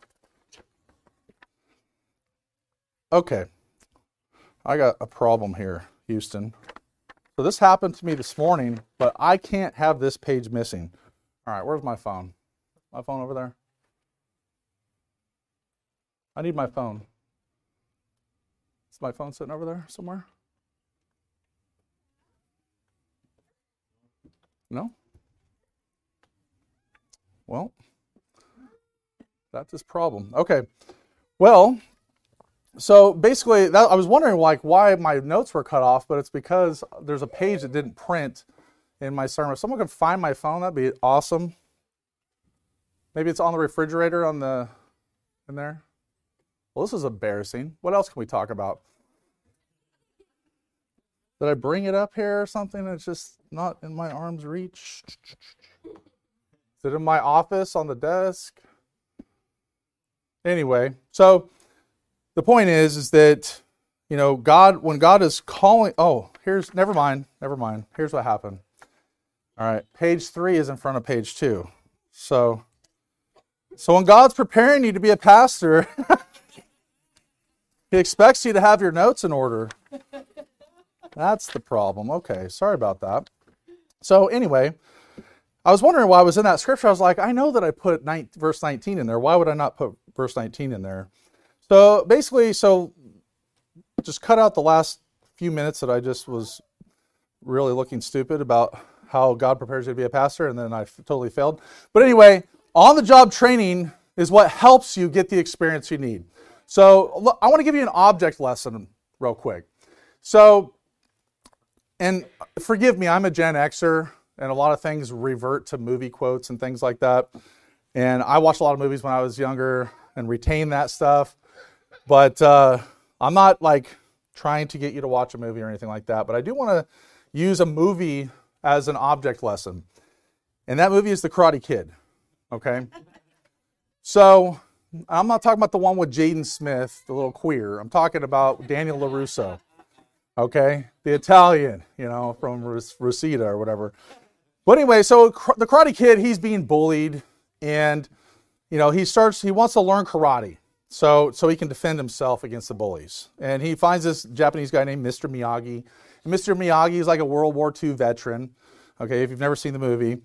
Okay. I got a problem here, Houston. So this happened to me this morning, but I can't have this page missing. All right, where's my phone? My phone over there? I need my phone. Is my phone sitting over there somewhere? No? Well, that's his problem. Okay. Well, so basically, I was wondering why my notes were cut off, but it's because there's a page that didn't print in my sermon. If someone could find my phone, that'd be awesome. Maybe it's on the refrigerator in there. Well, this is embarrassing. What else can we talk about? Did I bring it up here or something? It's just not in my arm's reach. Is it in my office on the desk? Anyway, so the point is that, God, when God is calling, never mind. Here's what happened. All right, page 3 is in front of page 2. So when God's preparing you to be a pastor, He expects you to have your notes in order. That's the problem. Okay, sorry about that. So anyway, I was wondering why I was in that scripture. I was like, I know that I put verse 19 in there. Why would I not put verse 19 in there? So basically, just cut out the last few minutes that I just was really looking stupid about how God prepares you to be a pastor, and then I totally failed. But anyway, on-the-job training is what helps you get the experience you need. So I want to give you an object lesson real quick. So, and forgive me, I'm a Gen Xer, and a lot of things revert to movie quotes and things like that. And I watched a lot of movies when I was younger and retained that stuff. But I'm not like trying to get you to watch a movie or anything like that. But I do want to use a movie as an object lesson. And that movie is The Karate Kid. Okay? So I'm not talking about the one with Jaden Smith, the little queer. I'm talking about Daniel LaRusso. Okay? The Italian, from Rosita or whatever. But anyway, so the Karate Kid, he's being bullied, and he wants to learn karate so he can defend himself against the bullies. And he finds this Japanese guy named Mr. Miyagi. And Mr. Miyagi is like a World War II veteran, okay, if you've never seen the movie.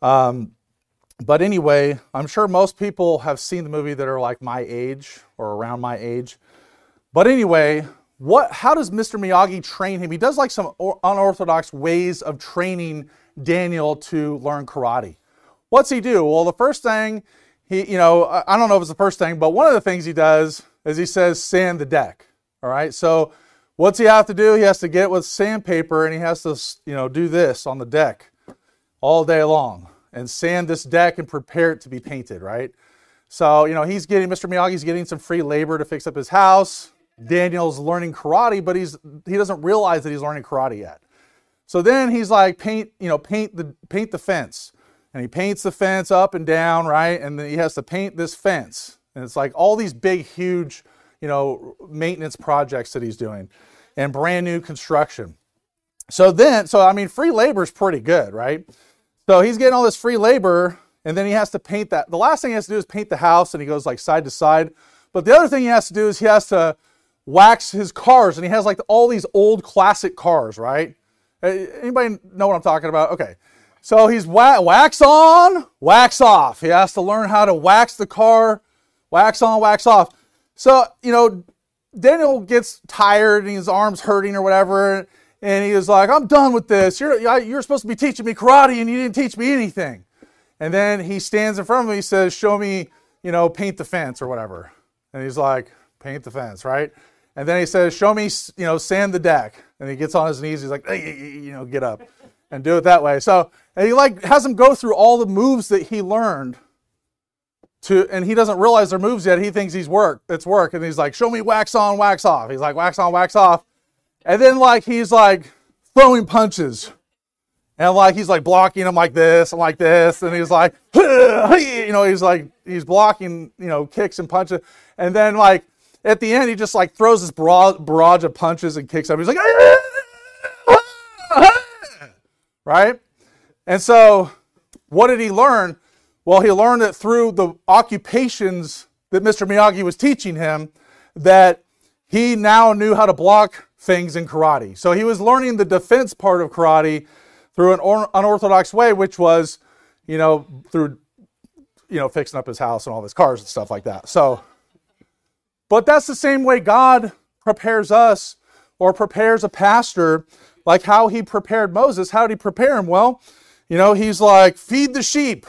But anyway, I'm sure most people have seen the movie that are like my age or around my age. But anyway, how does Mr. Miyagi train him? He does like some unorthodox ways of training Daniel to learn karate. What's he do? Well, the first thing, I don't know if it's the first thing, but one of the things he does is he says, sand the deck. All right. So what's he have to do? He has to get with sandpaper, and he has to, do this on the deck all day long and sand this deck and prepare it to be painted. Right. So, Mr. Miyagi's getting some free labor to fix up his house. Daniel's learning karate, but he doesn't realize that he's learning karate yet. So then he's like, paint the fence. And he paints the fence up and down, right? And then he has to paint this fence. And it's like all these big, huge, maintenance projects that he's doing and brand new construction. So free labor is pretty good, right? So he's getting all this free labor, and then he has to paint that. The last thing he has to do is paint the house, and he goes like side to side. But the other thing he has to do is he has to wax his cars, and he has like all these old classic cars, right? Anybody know what I'm talking about? Okay. So he's wax on, wax off. He has to learn how to wax the car, wax on, wax off. So, Daniel gets tired and his arm's hurting or whatever. And he was like, I'm done with this. You're supposed to be teaching me karate and you didn't teach me anything. And then he stands in front of me. He says, show me, paint the fence or whatever. And he's like, paint the fence, right? And then he says, show me, sand the deck. And he gets on his knees. He's like, get up and do it that way. So, and he has him go through all the moves that he learned and he doesn't realize they're moves yet. He thinks it's work. And he's like, show me wax on, wax off. He's like, wax on, wax off. And then he's throwing punches. And he's blocking him like this and like this. And he's like, he's blocking, kicks and punches. And then at the end, he just throws this barrage of punches and kicks up. He's like, right? And so what did he learn? Well, he learned that through the occupations that Mr. Miyagi was teaching him, that he now knew how to block things in karate. So he was learning the defense part of karate through an unorthodox way, which was, through, fixing up his house and all his cars and stuff like that. So, but that's the same way God prepares us or prepares a pastor, like how he prepared Moses. How did he prepare him? Well, he's like, feed the sheep,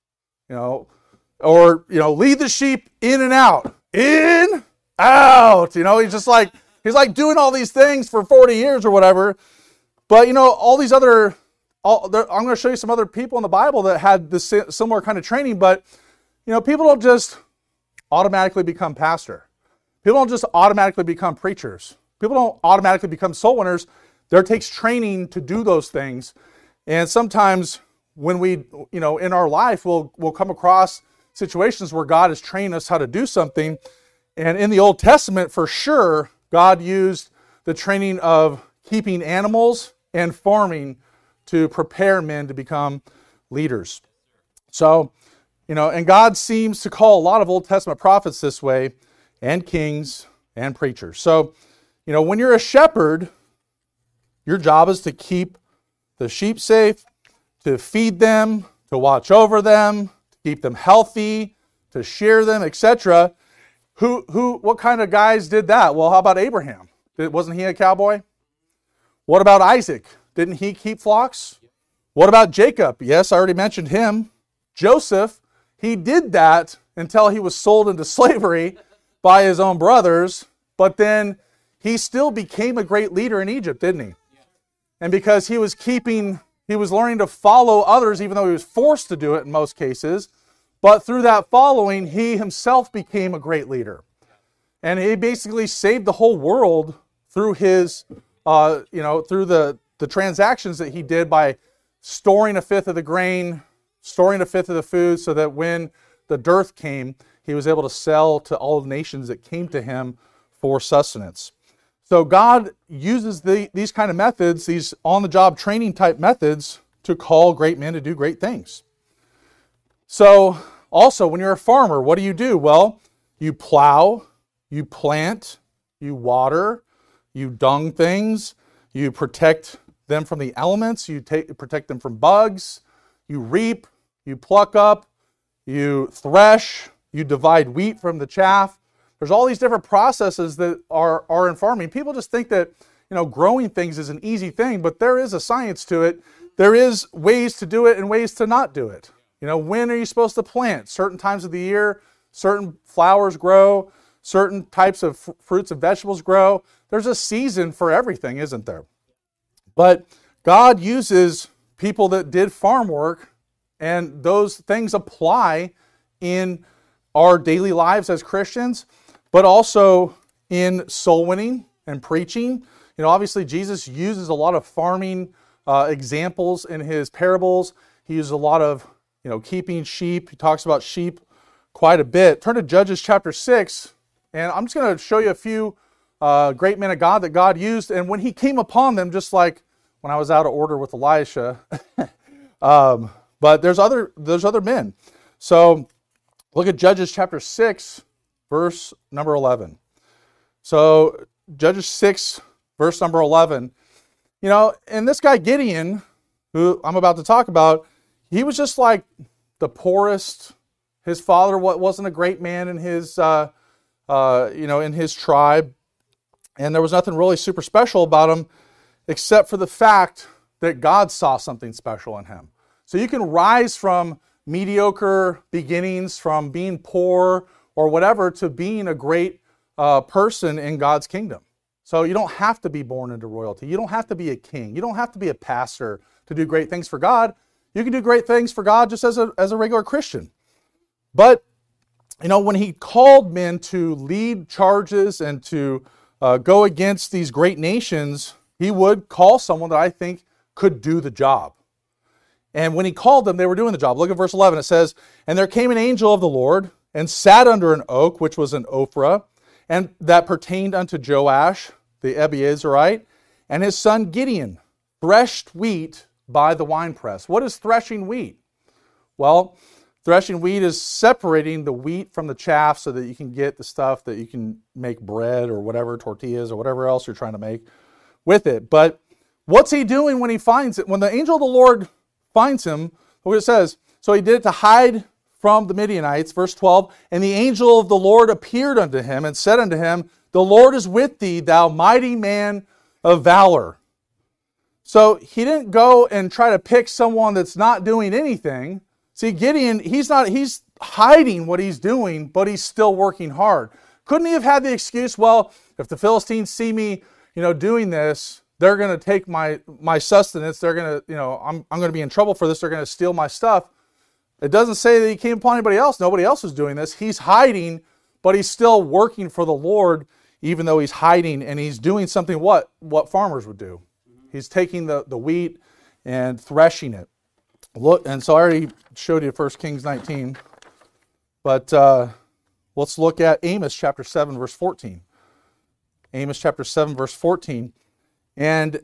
or, lead the sheep in and out, in, out, he's doing all these things for 40 years or whatever. But, all these other, I'm going to show you some other people in the Bible that had this similar kind of training, but, people don't just automatically become pastor. People don't just automatically become preachers. People don't automatically become soul winners. There takes training to do those things. And sometimes when we, in our life, we'll come across situations where God has trained us how to do something. And in the Old Testament, for sure, God used the training of keeping animals and farming to prepare men to become leaders. So, and God seems to call a lot of Old Testament prophets this way, and kings and preachers. So, when you're a shepherd, your job is to keep the sheep safe, to feed them, to watch over them, to keep them healthy, to shear them, etc. What kind of guys did that? Well, how about Abraham? Wasn't he a cowboy? What about Isaac? Didn't he keep flocks? What about Jacob? Yes, I already mentioned him. Joseph, he did that until he was sold into slavery by his own brothers, but then he still became a great leader in Egypt, didn't he? And because he was learning to follow others, even though he was forced to do it in most cases, but through that following, he himself became a great leader. And he basically saved the whole world through his, through the transactions that he did by storing a fifth of the grain, storing a fifth of the food, so that when the dearth came, he was able to sell to all the nations that came to him for sustenance. So God uses these kind of methods, these on-the-job training type methods, to call great men to do great things. So also, when you're a farmer, what do? Well, you plow, you plant, you water, you dung things, you protect them from the elements, you protect them from bugs, you reap, you pluck up, you thresh, you divide wheat from the chaff. There's all these different processes that are in farming. People just think that, growing things is an easy thing, but there is a science to it. There is ways to do it and ways to not do it. When are you supposed to plant? Certain times of the year, certain flowers grow, certain types of fruits and vegetables grow. There's a season for everything, isn't there? But God uses people that did farm work, and those things apply in our daily lives as Christians, but also in soul winning and preaching. Obviously Jesus uses a lot of farming examples in his parables. He uses a lot of, keeping sheep. He talks about sheep quite a bit. Turn to Judges chapter 6, and I'm just going to show you a few great men of God that God used. And when he came upon them, just like when I was out of order with Elisha, but there's other men. So look at Judges chapter 6, verse number 11. So Judges 6, verse number 11. And this guy Gideon, who I'm about to talk about, he was just like the poorest. His father wasn't a great man in his, in his tribe, and there was nothing really super special about him, except for the fact that God saw something special in him. So you can rise from mediocre beginnings, from being poor or whatever, to being a great person in God's kingdom. So you don't have to be born into royalty. You don't have to be a king. You don't have to be a pastor to do great things for God. You can do great things for God just as a regular Christian. But, when he called men to lead charges and to go against these great nations, he would call someone that I think could do the job. And when he called them, they were doing the job. Look at verse 11. It says, "And there came an angel of the Lord, and sat under an oak, which was an Ophrah, and that pertained unto Joash, the Abiezrite, and his son Gideon threshed wheat by the winepress." What is threshing wheat? Well, threshing wheat is separating the wheat from the chaff so that you can get the stuff that you can make bread or whatever, tortillas or whatever else you're trying to make with it. But what's he doing when he finds it? When the angel of the Lord finds him, look what it says. So he did it to hide from the Midianites, verse 12. "And the angel of the Lord appeared unto him and said unto him, The Lord is with thee, thou mighty man of valor." So he didn't go and try to pick someone that's not doing anything. See, Gideon, he's hiding what he's doing, but he's still working hard. Couldn't he have had the excuse, well, if the Philistines see me, doing this, they're going to take my sustenance. They're going to, I'm going to be in trouble for this. They're going to steal my stuff. It doesn't say that he came upon anybody else. Nobody else is doing this. He's hiding, but he's still working for the Lord, even though he's hiding, and he's doing something what farmers would do. He's taking the wheat and threshing it. Look, and so I already showed you 1 Kings 19, but let's look at Amos chapter 7, verse 14. Amos chapter 7, verse 14. And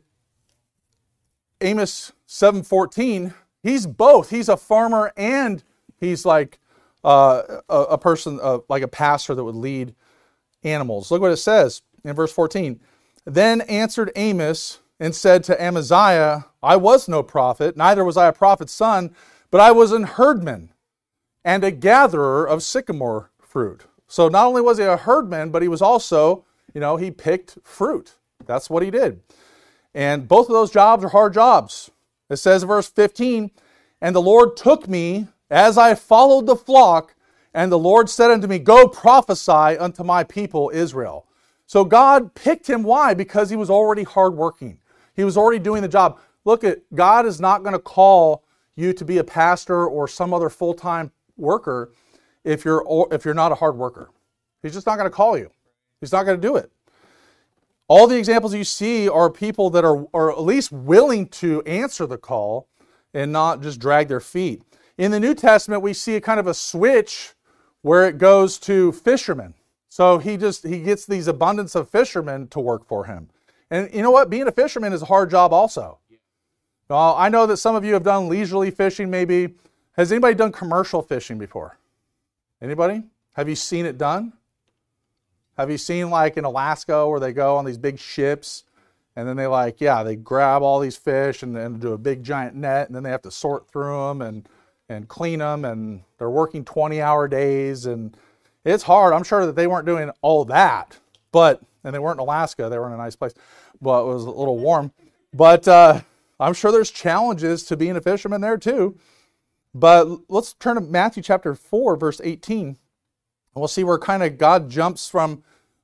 Amos 7:14, he's both. He's a farmer and he's like a person, like a pastor that would lead animals. Look what it says in verse 14. "Then answered Amos and said to Amaziah, I was no prophet, neither was I a prophet's son, but I was an herdman and a gatherer of sycamore fruit. So not only was he a herdman, but he was also, he picked fruit. That's what he did. And both of those jobs are hard jobs. It says in verse 15, and the Lord took me as I followed the flock, and the Lord said unto me, go prophesy unto my people Israel. So God picked him. Why? Because he was already hardworking. He was already doing the job. Look, God is not going to call you to be a pastor or some other full-time worker if you're not a hard worker. He's just not going to call you. He's not going to do it. All the examples you see are people that are at least willing to answer the call and not just drag their feet. In the New Testament, we see a kind of a switch where it goes to fishermen. So he gets these abundance of fishermen to work for him. And you know what? Being a fisherman is a hard job also. Now, I know that some of you have done leisurely fishing maybe. Has anybody done commercial fishing before? Anybody? Have you seen it done? Have you seen like in Alaska where they go on these big ships and then they grab all these fish and do a big giant net, and then they have to sort through them and clean them, and they're working 20-hour days, and it's hard. I'm sure that they weren't doing all that, and they weren't in Alaska. They were in a nice place, but it was a little warm. But I'm sure there's challenges to being a fisherman there too. But let's turn to Matthew chapter 4, verse 18. And we'll see where kind of God jumps from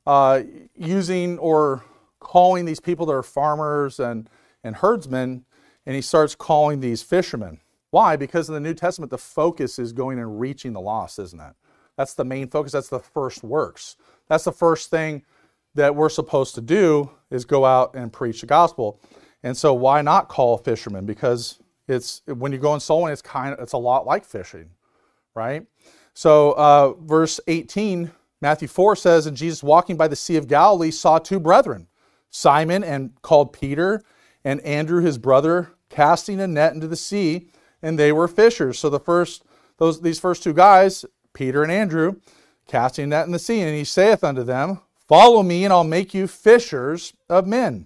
using or calling these people that are farmers and herdsmen, and he starts calling these fishermen. Why? Because in the New Testament, the focus is going and reaching the lost, isn't it? That's the main focus. That's the first works. That's the first thing that we're supposed to do, is go out and preach the gospel. And so why not call fishermen? Because when you go in soul winning, it's a lot like fishing, right? So verse 18, Matthew 4 says, and Jesus walking by the Sea of Galilee saw two brethren, Simon and called Peter, and Andrew his brother, casting a net into the sea, and they were fishers. So these first two guys, Peter and Andrew, casting a net in the sea, and he saith unto them, follow me, and I'll make you fishers of men.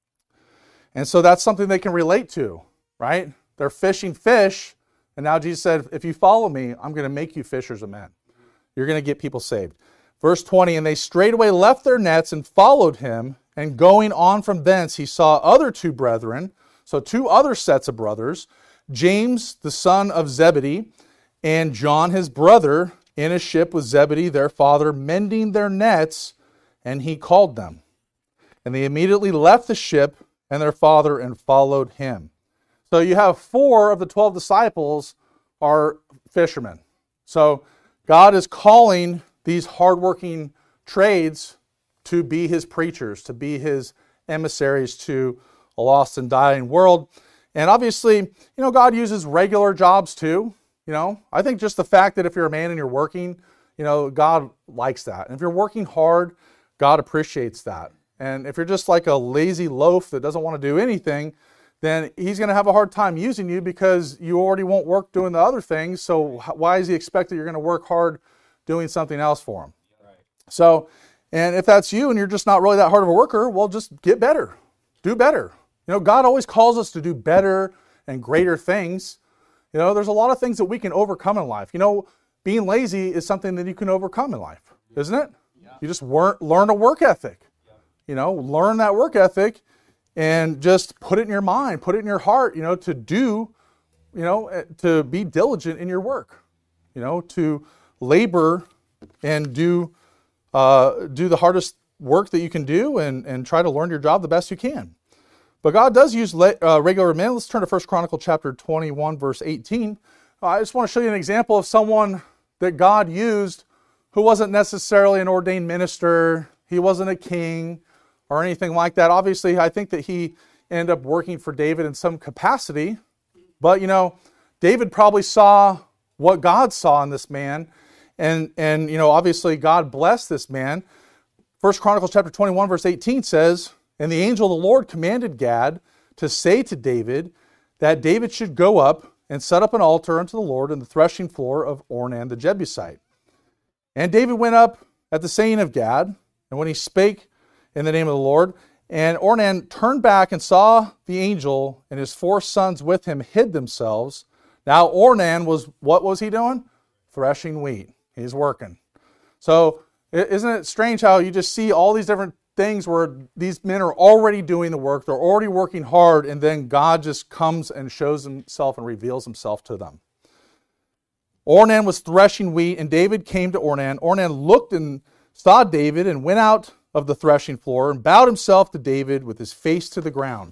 And so that's something they can relate to, right? They're fishing fish, and now Jesus said, if you follow me, I'm going to make you fishers of men. You're going to get people saved. Verse 20, and they straightway left their nets and followed him, and going on from thence he saw other two brethren, so two other sets of brothers, James the son of Zebedee, and John his brother, in a ship with Zebedee their father, mending their nets, and he called them. And they immediately left the ship and their father and followed him. So you have 4 of the 12 disciples are fishermen. So God is calling these hardworking trades to be his preachers, to be his emissaries to a lost and dying world. And obviously, God uses regular jobs too. I think just the fact that if you're a man and you're working, God likes that. And if you're working hard, God appreciates that. And if you're just like a lazy loaf that doesn't want to do anything, then he's going to have a hard time using you because you already won't work doing the other things. So why does he expect that you're going to work hard doing something else for him? Right. So, and if that's you and you're just not really that hard of a worker, well, just get better. Do better. God always calls us to do better and greater things. There's a lot of things that we can overcome in life. Being lazy is something that you can overcome in life, isn't it? Yeah. You just learn a work ethic. Learn that work ethic and just put it in your mind, put it in your heart, to do, to be diligent in your work, to labor and do the hardest work that you can do and try to learn your job the best you can. But God does use regular men. Let's turn to 1 Chronicle chapter 21, verse 18. I just want to show you an example of someone that God used who wasn't necessarily an ordained minister. He wasn't a king or anything like that. Obviously, I think that he ended up working for David in some capacity. But, David probably saw what God saw in this man. And obviously God blessed this man. 1 Chronicles chapter 21, verse 18 says, and the angel of the Lord commanded Gad to say to David that David should go up and set up an altar unto the Lord in the threshing floor of Ornan the Jebusite. And David went up at the saying of Gad, and when he spake in the name of the Lord, and Ornan turned back and saw the angel and his 4 sons with him hid themselves. Now Ornan what was he doing? Threshing wheat. He's working. So isn't it strange how you just see all these different things where these men are already doing the work, they're already working hard, and then God just comes and shows himself and reveals himself to them. Ornan was threshing wheat, and David came to Ornan. Ornan looked and saw David and went out of the threshing floor and bowed himself to David with his face to the ground.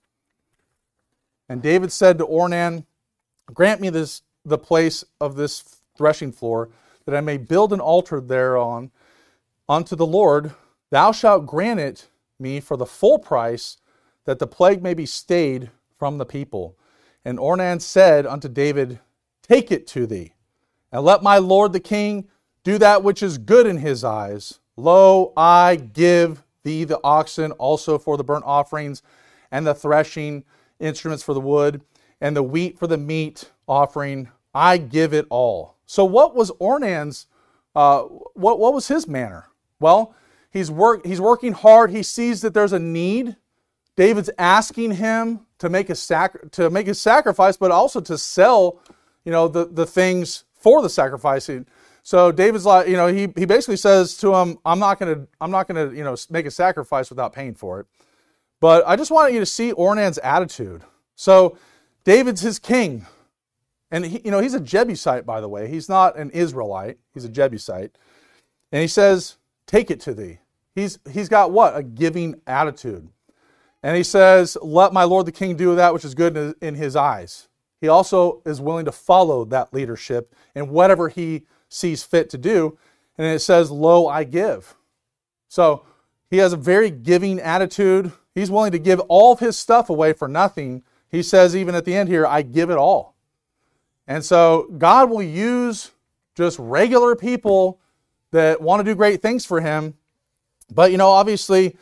And David said to Ornan, "Grant me the place of this threshing floor, that I may build an altar thereon unto the Lord. Thou shalt grant it me for the full price, that the plague may be stayed from the people." And Ornan said unto David, "Take it to thee, and let my lord the king do that which is good in his eyes. Lo, I give thee the oxen also for the burnt offerings, and the threshing instruments for the wood, and the wheat for the meat offering. I give it all." So what was Ornan's, what was his manner? Well, he's working hard. He sees that there's a need. David's asking him to make a sacrifice, but also to sell, the things for the sacrifice. So David's like, he basically says to him, I'm not gonna, make a sacrifice without paying for it. But I just want you to see Ornan's attitude. So David's his king. And he's a Jebusite, by the way. He's not an Israelite. He's a Jebusite. And he says, "Take it to thee." He's got what? A giving attitude. And he says, "Let my lord the king do that which is good in his eyes." He also is willing to follow that leadership in whatever he sees fit to do. And it says, "Lo, I give." So he has a very giving attitude. He's willing to give all of his stuff away for nothing. He says even at the end here, "I give it all." And so God will use just regular people that want to do great things for him. But, obviously,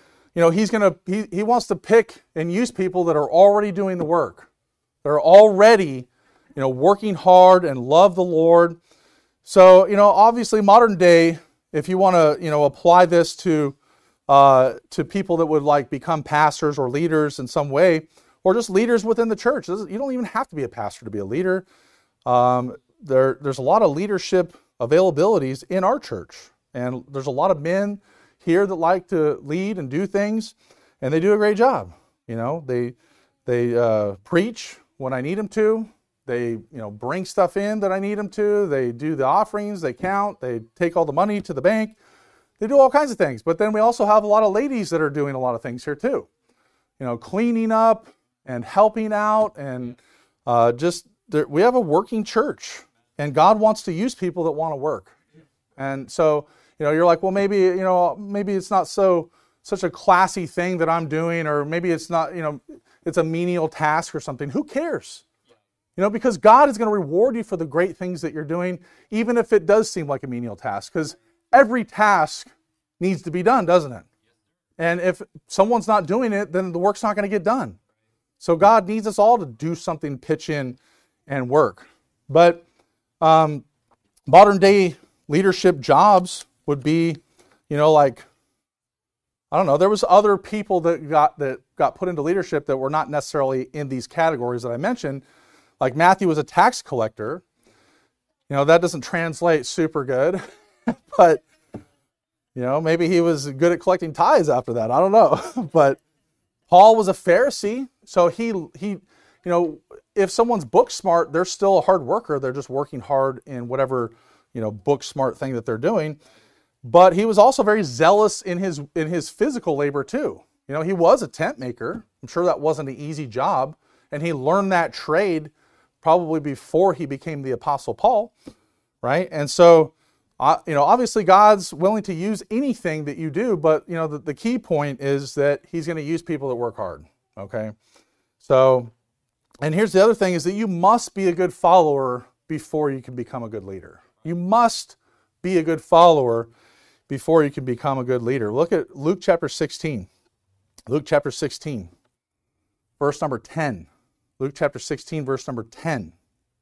he wants to pick and use people that are already doing the work. They're already, working hard and love the Lord. So, obviously modern day, if you want to, apply this to people that would become pastors or leaders in some way, or just leaders within the church. You don't even have to be a pastor to be a leader. There's a lot of leadership availabilities in our church, and there's a lot of men here that like to lead and do things, and they do a great job. They preach when I need them to. They bring stuff in that I need them to. They do the offerings. They count. They take all the money to the bank. They do all kinds of things. But then we also have a lot of ladies that are doing a lot of things here too. Cleaning up and helping out, and we have a working church, and God wants to use people that want to work. And so, you're like, well, maybe it's not such a classy thing that I'm doing, or maybe it's not, it's a menial task or something. Who cares? Because God is going to reward you for the great things that you're doing, even if it does seem like a menial task, because every task needs to be done, doesn't it? And if someone's not doing it, then the work's not going to get done. So God needs us all to do something, pitch in, and work. But modern day leadership jobs would be, I don't know, there was other people that got put into leadership that were not necessarily in these categories that I mentioned. Like Matthew was a tax collector. That doesn't translate super good, but maybe he was good at collecting tithes after that. I don't know. But Paul was a Pharisee, so he if someone's book smart, they're still a hard worker. They're just working hard in whatever, book smart thing that they're doing. But he was also very zealous in his physical labor too. He was a tent maker. I'm sure that wasn't an easy job. And he learned that trade probably before he became the Apostle Paul, right? And so, obviously God's willing to use anything that you do, but, the key point is that he's going to use people that work hard, okay? So, and here's the other thing is that you must be a good follower before you can become a good leader. You must be a good follower before you can become a good leader. Look at Luke chapter 16. Luke chapter 16, verse number 10. Luke chapter 16, verse number 10.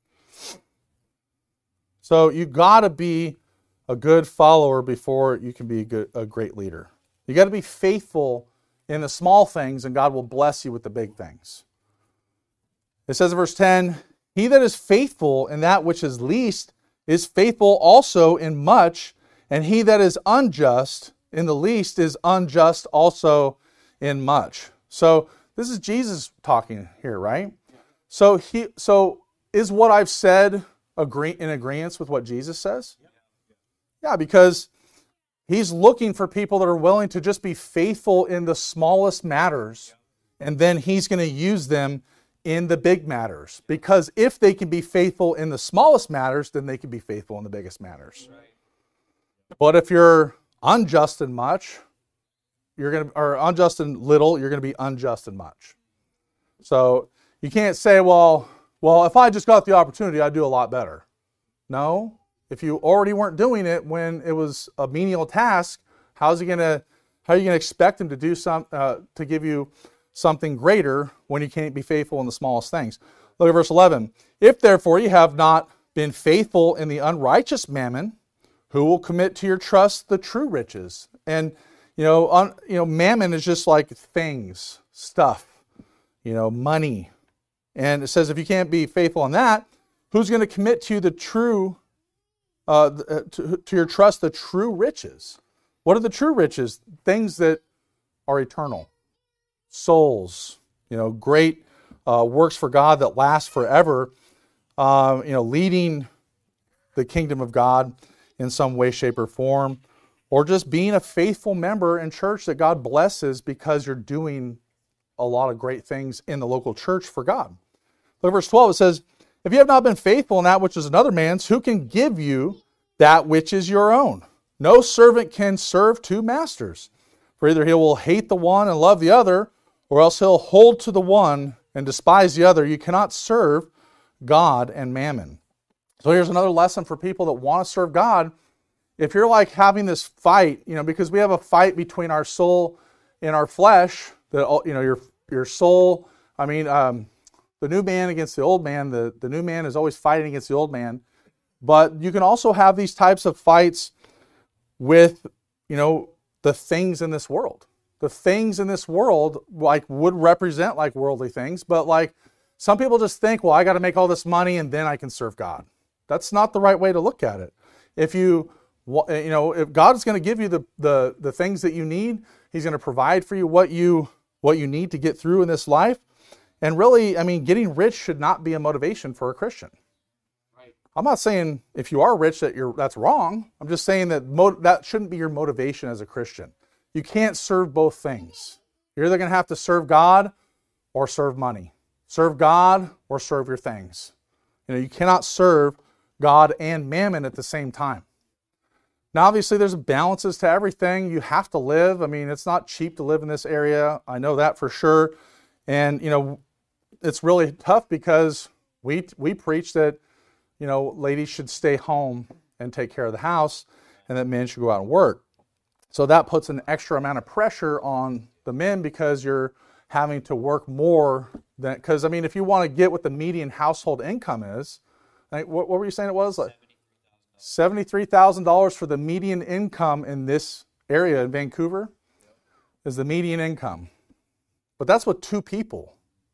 So you got to be a good follower before you can be a great leader. You got to be faithful in the small things, and God will bless you with the big things. It says in verse 10, He that is faithful in that which is least is faithful also in much, and he that is unjust in the least is unjust also in much. So this is Jesus talking here, right? So is what I've said in agreement with what Jesus says? Yeah, because he's looking for people that are willing to just be faithful in the smallest matters, and then he's going to use them in the big matters. Because if they can be faithful in the smallest matters, then they can be faithful in the biggest matters. But if you're unjust in much, or unjust in little, you're going to be unjust in much. So you can't say, well, if I just got the opportunity, I'd do a lot better. No. If you already weren't doing it when it was a menial task, how are you going to expect him to do to give you something greater when you can't be faithful in the smallest things? Look at verse 11. If therefore you have not been faithful in the unrighteous mammon, who will commit to your trust the true riches? And mammon is just like things, stuff, money. And it says if you can't be faithful in that, who's going to commit to you the true to your trust the true riches? What are the true riches? Things that are eternal. Souls, great works for God that last forever, leading the kingdom of God in some way, shape, or form, or just being a faithful member in church that God blesses because you're doing a lot of great things in the local church for God. Look at verse 12. It says, if you have not been faithful in that which is another man's, who can give you that which is your own? No servant can serve two masters, for either he will hate the one and love the other, or else he'll hold to the one and despise the other. You cannot serve God and mammon. So here's another lesson for people that want to serve God. If you're like having this fight, because we have a fight between our soul and our flesh, your soul, the new man against the old man, the new man is always fighting against the old man. But you can also have these types of fights with, the things in this world. The things in this world would represent like worldly things, but some people just think, well, I got to make all this money and then I can serve God. That's not the right way to look at it. If if God is going to give you the things that you need, He's going to provide for you what you need to get through in this life. And really, getting rich should not be a motivation for a Christian. Right. I'm not saying if you are rich that's wrong. I'm just saying that that shouldn't be your motivation as a Christian. You can't serve both things. You're either going to have to serve God or serve money. Serve God or serve your things. You cannot serve God and mammon at the same time. Now, obviously, there's balances to everything. You have to live. It's not cheap to live in this area. I know that for sure. And, it's really tough because we preach that, ladies should stay home and take care of the house and that men should go out and work. So that puts an extra amount of pressure on the men because you're having to work more than, because, if you want to get what the median household income is, what were you saying it was? $73,000 for the median income in this area in Vancouver is the median income. But that's with two people.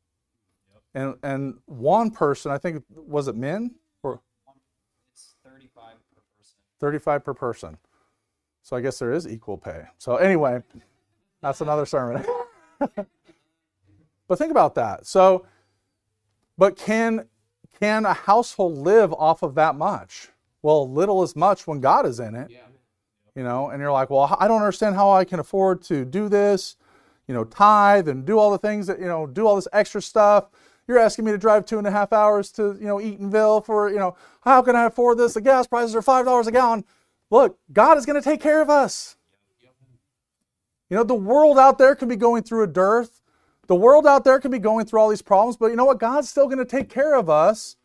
And one person, I think, was it men? Or It's 35 per person. 35 per person. So I guess there is equal pay. So anyway, that's another sermon. But think about that. So, but can a household live off of that much? Well, little is much when God is in it. Yeah. And you're like, well, I don't understand how I can afford to do this, tithe and do all the things that, do all this extra stuff. You're asking me to drive 2.5 hours to, Eatonville for, how can I afford this? The gas prices are $5 a gallon. Look, God is going to take care of us. The world out there can be going through a dearth. The world out there can be going through all these problems, but you know what? God's still going to take care of us,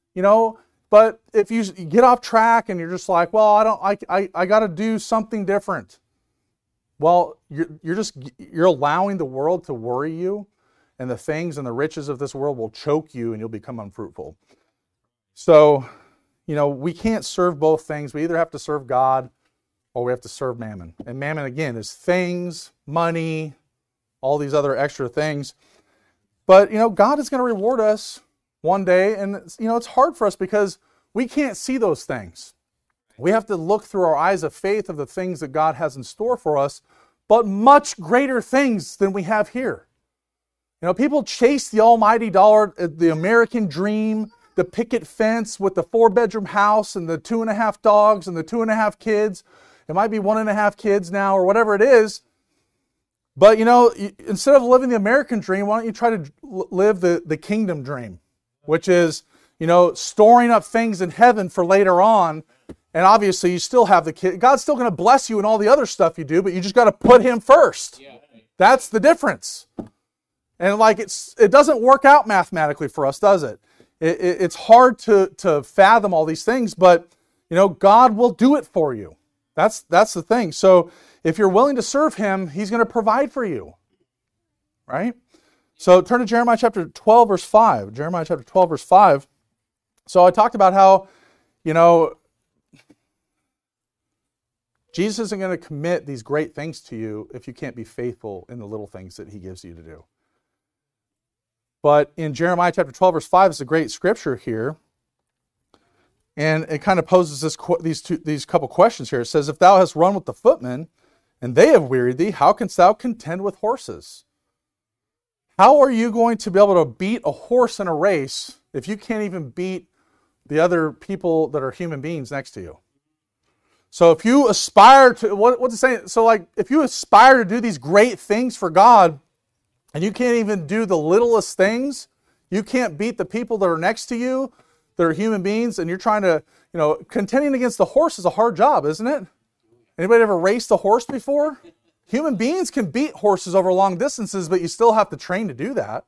But if you get off track and you're just like, well, I got to do something different. Well, you're allowing the world to worry you, and the things and the riches of this world will choke you and you'll become unfruitful. So, we can't serve both things. We either have to serve God or we have to serve mammon. And mammon, again, is things, money, all these other extra things. But, God is going to reward us one day. And, it's hard for us because we can't see those things. We have to look through our eyes of faith of the things that God has in store for us, but much greater things than we have here. People chase the almighty dollar, the American dream, the picket fence with the 4-bedroom house and the 2.5 dogs and the 2.5 kids. It might be 1.5 kids now or whatever it is. But, instead of living the American dream, why don't you try to live the kingdom dream, which is, storing up things in heaven for later on. And obviously you still have the kid. God's still going to bless you in all the other stuff you do, but you just got to put him first. Yeah. That's the difference. And it doesn't work out mathematically for us, does it? It's hard to fathom all these things, but God will do it for you. That's the thing. So if you're willing to serve him, he's going to provide for you. Right? So turn to Jeremiah chapter 12, verse 5. Jeremiah chapter 12, verse 5. So I talked about how, Jesus isn't going to commit these great things to you if you can't be faithful in the little things that he gives you to do. But in Jeremiah chapter 12, verse 5, it's a great scripture here. And it kind of poses these couple questions here. It says, if thou hast run with the footmen, and they have wearied thee, how canst thou contend with horses? How are you going to be able to beat a horse in a race if you can't even beat the other people that are human beings next to you? So if you aspire to, what's it saying? So if you aspire to do these great things for God, and you can't even do the littlest things, you can't beat the people that are next to you, that are human beings, and you're trying to, contending against the horse is a hard job, isn't it? Anybody ever raced a horse before? Human beings can beat horses over long distances, but you still have to train to do that.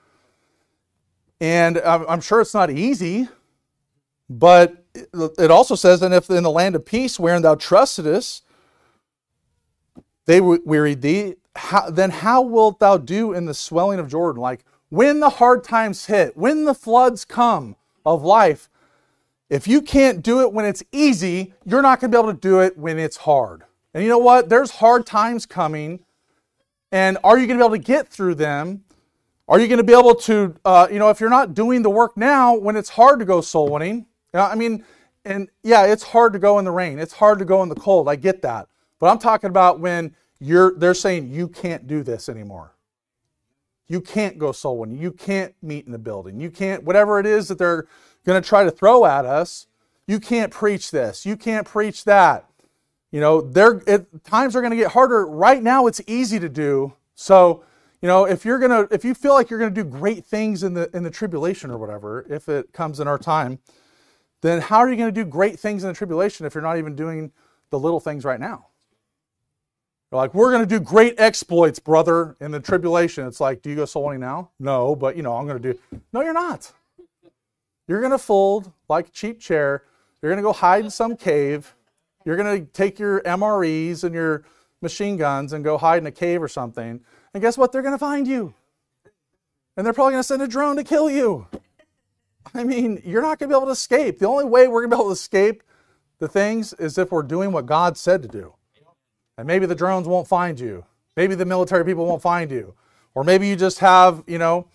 And I'm sure it's not easy, but it also says, and if in the land of peace wherein thou trustedest, they wearied thee, then how wilt thou do in the swelling of Jordan? When the hard times hit, when the floods come of life, if you can't do it when it's easy, you're not going to be able to do it when it's hard. And you know what? There's hard times coming. And are you going to be able to get through them? Are you going to be able to, if you're not doing the work now, when it's hard to go soul winning? It's hard to go in the rain. It's hard to go in the cold. I get that. But I'm talking about when they're saying you can't do this anymore. You can't go soul winning. You can't meet in the building. You can't, whatever it is that they're going to try to throw at us, you can't preach this. You can't preach that. Times are going to get harder. Right now it's easy to do. So, if you feel like you're going to do great things in the tribulation or whatever, if it comes in our time, then how are you going to do great things in the tribulation if you're not even doing the little things right now? We're going to do great exploits, brother, in the tribulation. It's do you go soul winning now? No, but I'm going to do. No, you're not. You're going to fold like a cheap chair. You're going to go hide in some cave. You're going to take your MREs and your machine guns and go hide in a cave or something. And guess what? They're going to find you. And they're probably going to send a drone to kill you. You're not going to be able to escape. The only way we're going to be able to escape the things is if we're doing what God said to do. And maybe the drones won't find you. Maybe the military people won't find you. Or maybe you just have, you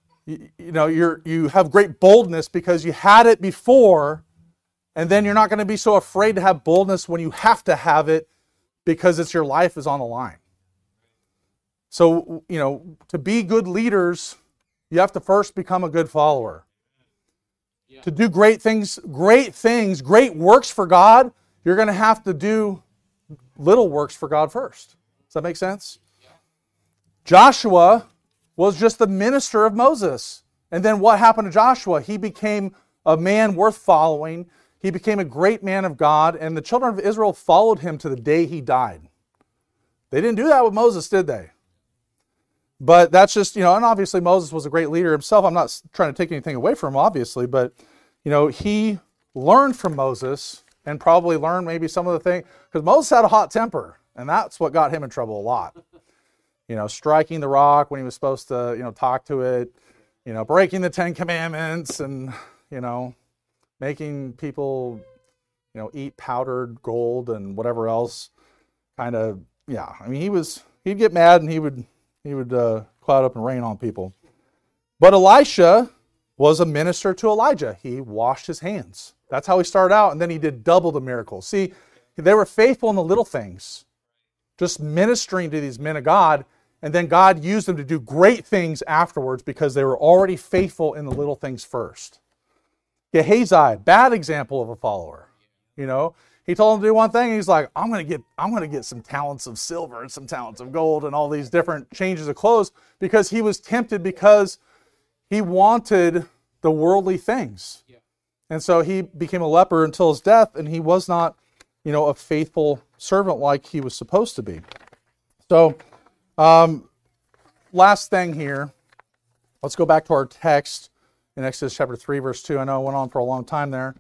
have great boldness because you had it before, and then you're not going to be so afraid to have boldness when you have to have it because it's your life is on the line. So, to be good leaders, you have to first become a good follower. Yeah. To do great things, great works for God, you're going to have to do little works for God first. Does that make sense? Yeah. Joshua was just the minister of Moses. And then what happened to Joshua? He became a man worth following. He became a great man of God, and the children of Israel followed him to the day he died. They didn't do that with Moses, did they? But that's just, and obviously Moses was a great leader himself. I'm not trying to take anything away from him, obviously, but, he learned from Moses and probably learned maybe some of the things, because Moses had a hot temper, and that's what got him in trouble a lot. Striking the rock when he was supposed to, talk to it, breaking the 10 Commandments and, making people, eat powdered gold and whatever else. He'd get mad and he would cloud up and rain on people. But Elisha was a minister to Elijah. He washed his hands. That's how he started out, and then he did double the miracles. See, they were faithful in the little things, just ministering to these men of God, and then God used them to do great things afterwards because they were already faithful in the little things first. Gehazi, bad example of a follower. You know, he told him to do one thing, and he's like, I'm gonna get some talents of silver and some talents of gold and all these different changes of clothes, because he was tempted, because he wanted the worldly things. And so he became a leper until his death, and he was not, you know, a faithful servant like he was supposed to be. So, last thing here, let's go back to our text in Exodus chapter 3, verse 2. I know I went on for a long time there.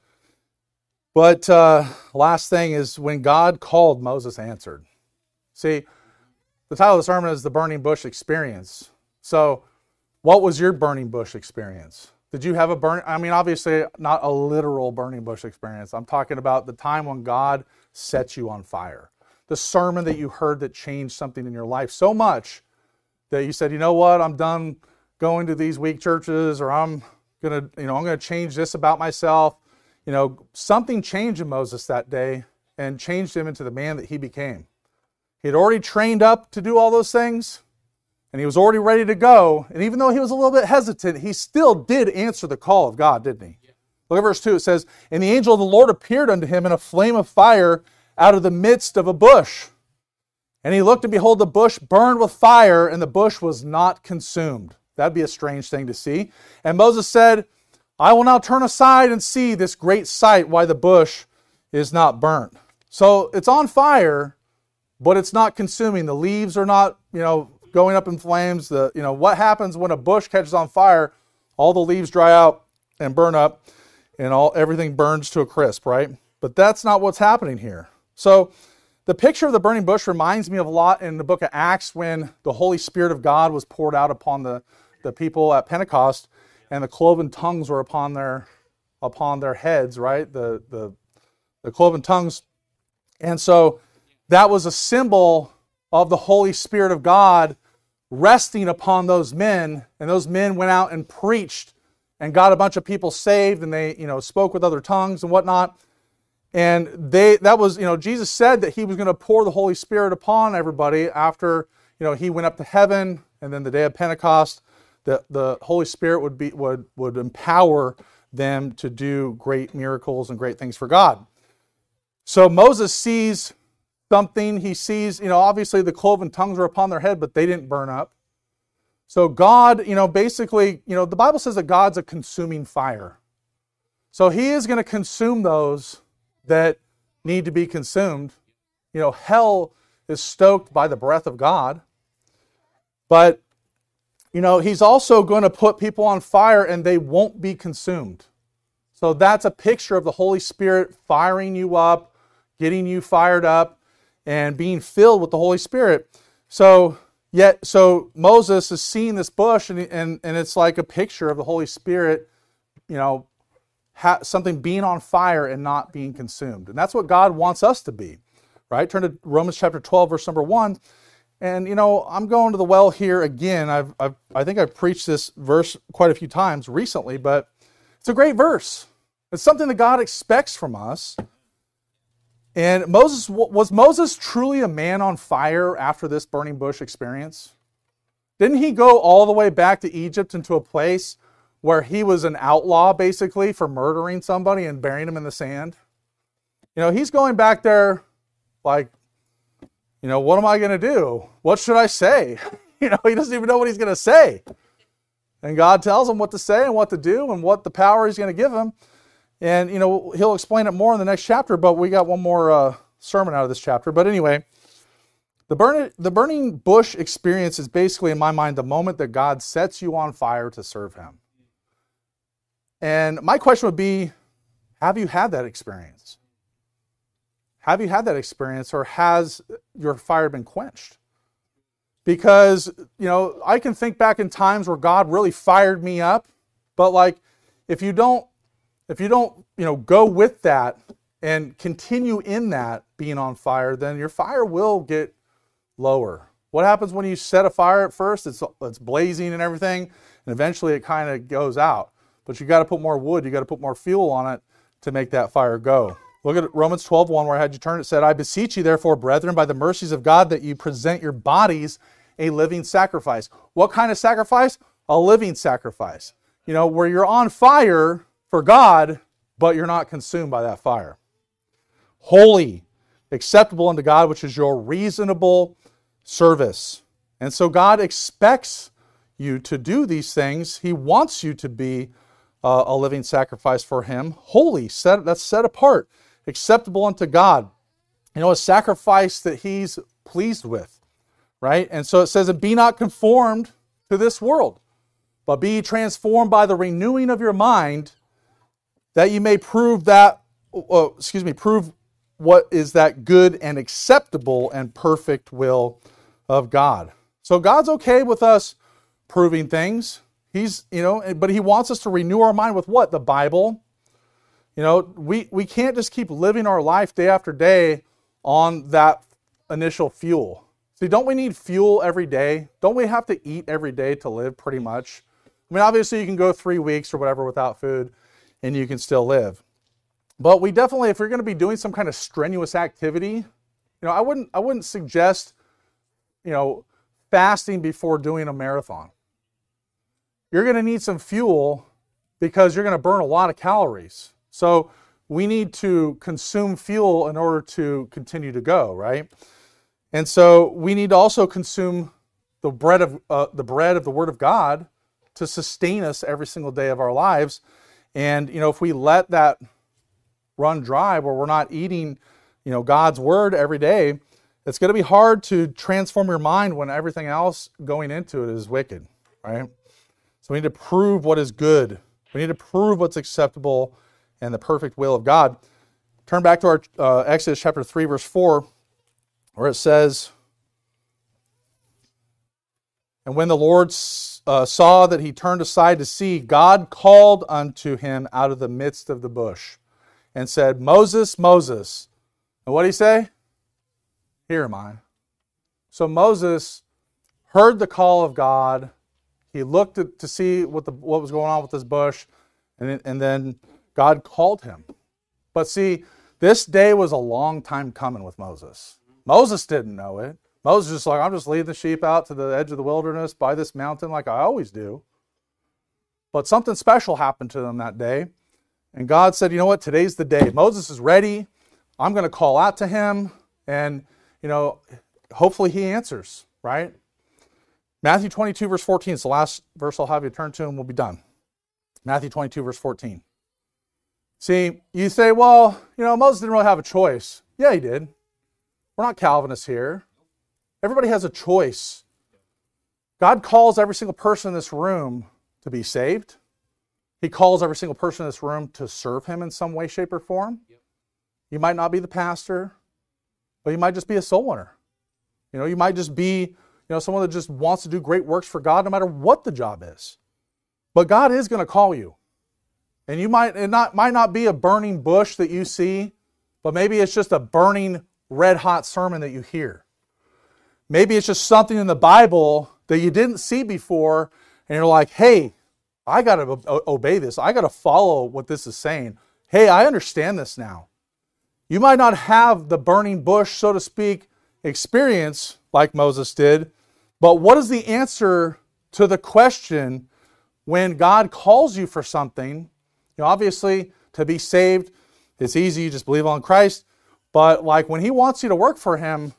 But last thing is, when God called, Moses answered. See, the title of the sermon is The Burning Bush Experience. So, what was your burning bush experience? Did you have a obviously not a literal burning bush experience. I'm talking about the time when God set you on fire. The sermon that you heard that changed something in your life so much that you said, you know what, I'm done going to these weak churches, or I'm gonna change this about myself. You know, something changed in Moses that day and changed him into the man that he became. He had already trained up to do all those things, and he was already ready to go. And even though he was a little bit hesitant, he still did answer the call of God, didn't he? Yeah. Look at verse 2. It says, and the angel of the Lord appeared unto him in a flame of fire out of the midst of a bush. And he looked, and behold, the bush burned with fire, and the bush was not consumed. That'd be a strange thing to see. And Moses said, I will now turn aside and see this great sight, why the bush is not burnt. So it's on fire, but it's not consuming. The leaves are not, going up in flames. What happens when a bush catches on fire? All the leaves dry out and burn up, and everything burns to a crisp, right? But that's not what's happening here. So the picture of the burning bush reminds me of a lot in the book of Acts, when the Holy Spirit of God was poured out upon the people at Pentecost, and the cloven tongues were upon their heads, right? The cloven tongues. And so that was a symbol of the Holy Spirit of God resting upon those men, and those men went out and preached and got a bunch of people saved, and they, spoke with other tongues and whatnot. And Jesus said that he was going to pour the Holy Spirit upon everybody after, he went up to heaven, and then the day of Pentecost, the Holy Spirit would empower them to do great miracles and great things for God. So Moses sees something. He sees, obviously the cloven tongues were upon their head, but they didn't burn up. So God, basically, the Bible says that God's a consuming fire. So he is going to consume those that need to be consumed. Hell is stoked by the breath of God. But, he's also going to put people on fire, and they won't be consumed. So that's a picture of the Holy Spirit firing you up, getting you fired up, and being filled with the Holy Spirit. So Moses is seeing this bush, and it's like a picture of the Holy Spirit, something being on fire and not being consumed. And that's what God wants us to be, right? Turn to Romans chapter 12, verse number 1. And, I'm going to the well here again. I think I've preached this verse quite a few times recently, but it's a great verse. It's something that God expects from us. And was Moses truly a man on fire after this burning bush experience? Didn't he go all the way back to Egypt, into a place where he was an outlaw, basically, for murdering somebody and burying him in the sand? He's going back there like, what am I going to do? What should I say? He doesn't even know what he's going to say. And God tells him what to say and what to do and what the power he's going to give him. And, he'll explain it more in the next chapter, but we got one more sermon out of this chapter. But anyway, the burning bush experience is basically, in my mind, the moment that God sets you on fire to serve him. And my question would be, have you had that experience? Have you had that experience, or has your fire been quenched? Because, I can think back in times where God really fired me up, but if you don't, go with that and continue in that being on fire, then your fire will get lower. What happens when you set a fire at first? It's blazing and everything, and eventually it kind of goes out. but you got to put more wood, you got to put more fuel on it to make that fire go. Look at Romans 12:1 where I had you turn. It said, I beseech you therefore, brethren, by the mercies of God, that you present your bodies a living sacrifice. What kind of sacrifice? A living sacrifice. You know, where you're on fire for God, but you're not consumed by that fire. Holy, acceptable unto God, which is your reasonable service. And so God expects you to do these things. He wants you to be a living sacrifice for Him. Holy, that's set apart. Acceptable unto God. You know, a sacrifice that He's pleased with. Right? And so it says, and be not conformed to this world, but be transformed by the renewing of your mind, that you may prove prove what is that good and acceptable and perfect will of God. So God's okay with us proving things. He's, but He wants us to renew our mind with what? The Bible. You know, we can't just keep living our life day after day on that initial fuel. See, don't we need fuel every day? Don't we have to eat every day to live pretty much? I mean, obviously you can go 3 weeks or whatever without food and you can still live. But we definitely, if you're going to be doing some kind of strenuous activity, I wouldn't suggest, fasting before doing a marathon. You're going to need some fuel because you're going to burn a lot of calories. So we need to consume fuel in order to continue to go, right? And so we need to also consume the bread of the Word of God to sustain us every single day of our lives. And if we let that run dry, where we're not eating, God's Word every day, it's going to be hard to transform your mind when everything else going into it is wicked, right? So we need to prove what is good. We need to prove what's acceptable and the perfect will of God. Turn back to our Exodus chapter 3, verse 4. Where it says, and when the Lord saw that he turned aside to see, God called unto him out of the midst of the bush and said, Moses, Moses. And what did he say? Here am I. So Moses heard the call of God. He looked to see what was going on with this bush, and then God called him. But see, this day was a long time coming with Moses. Moses didn't know it. Moses was just like, I'm just leading the sheep out to the edge of the wilderness by this mountain like I always do. But something special happened to them that day. And God said, you know what? Today's the day. Moses is ready. I'm going to call out to him. And, hopefully he answers, right? Matthew 22, verse 14 is the last verse I'll have you turn to and we'll be done. Matthew 22, verse 14. See, you say, well, Moses didn't really have a choice. Yeah, he did. We're not Calvinists here. Everybody has a choice. God calls every single person in this room to be saved. He calls every single person in this room to serve Him in some way, shape, or form. You might not be the pastor, but you might just be a soul winner. You might just be, someone that just wants to do great works for God no matter what the job is. But God is going to call you. And it might not be a burning bush that you see, but maybe it's just a burning red hot sermon that you hear. Maybe it's just something in the Bible that you didn't see before and you're like, hey, I got to obey this. I got to follow what this is saying. Hey, I understand this now. You might not have the burning bush, so to speak, experience like Moses did, but what is the answer to the question when God calls you for something? Obviously, to be saved, it's easy. You just believe on Christ. But like when He wants you to work for Him,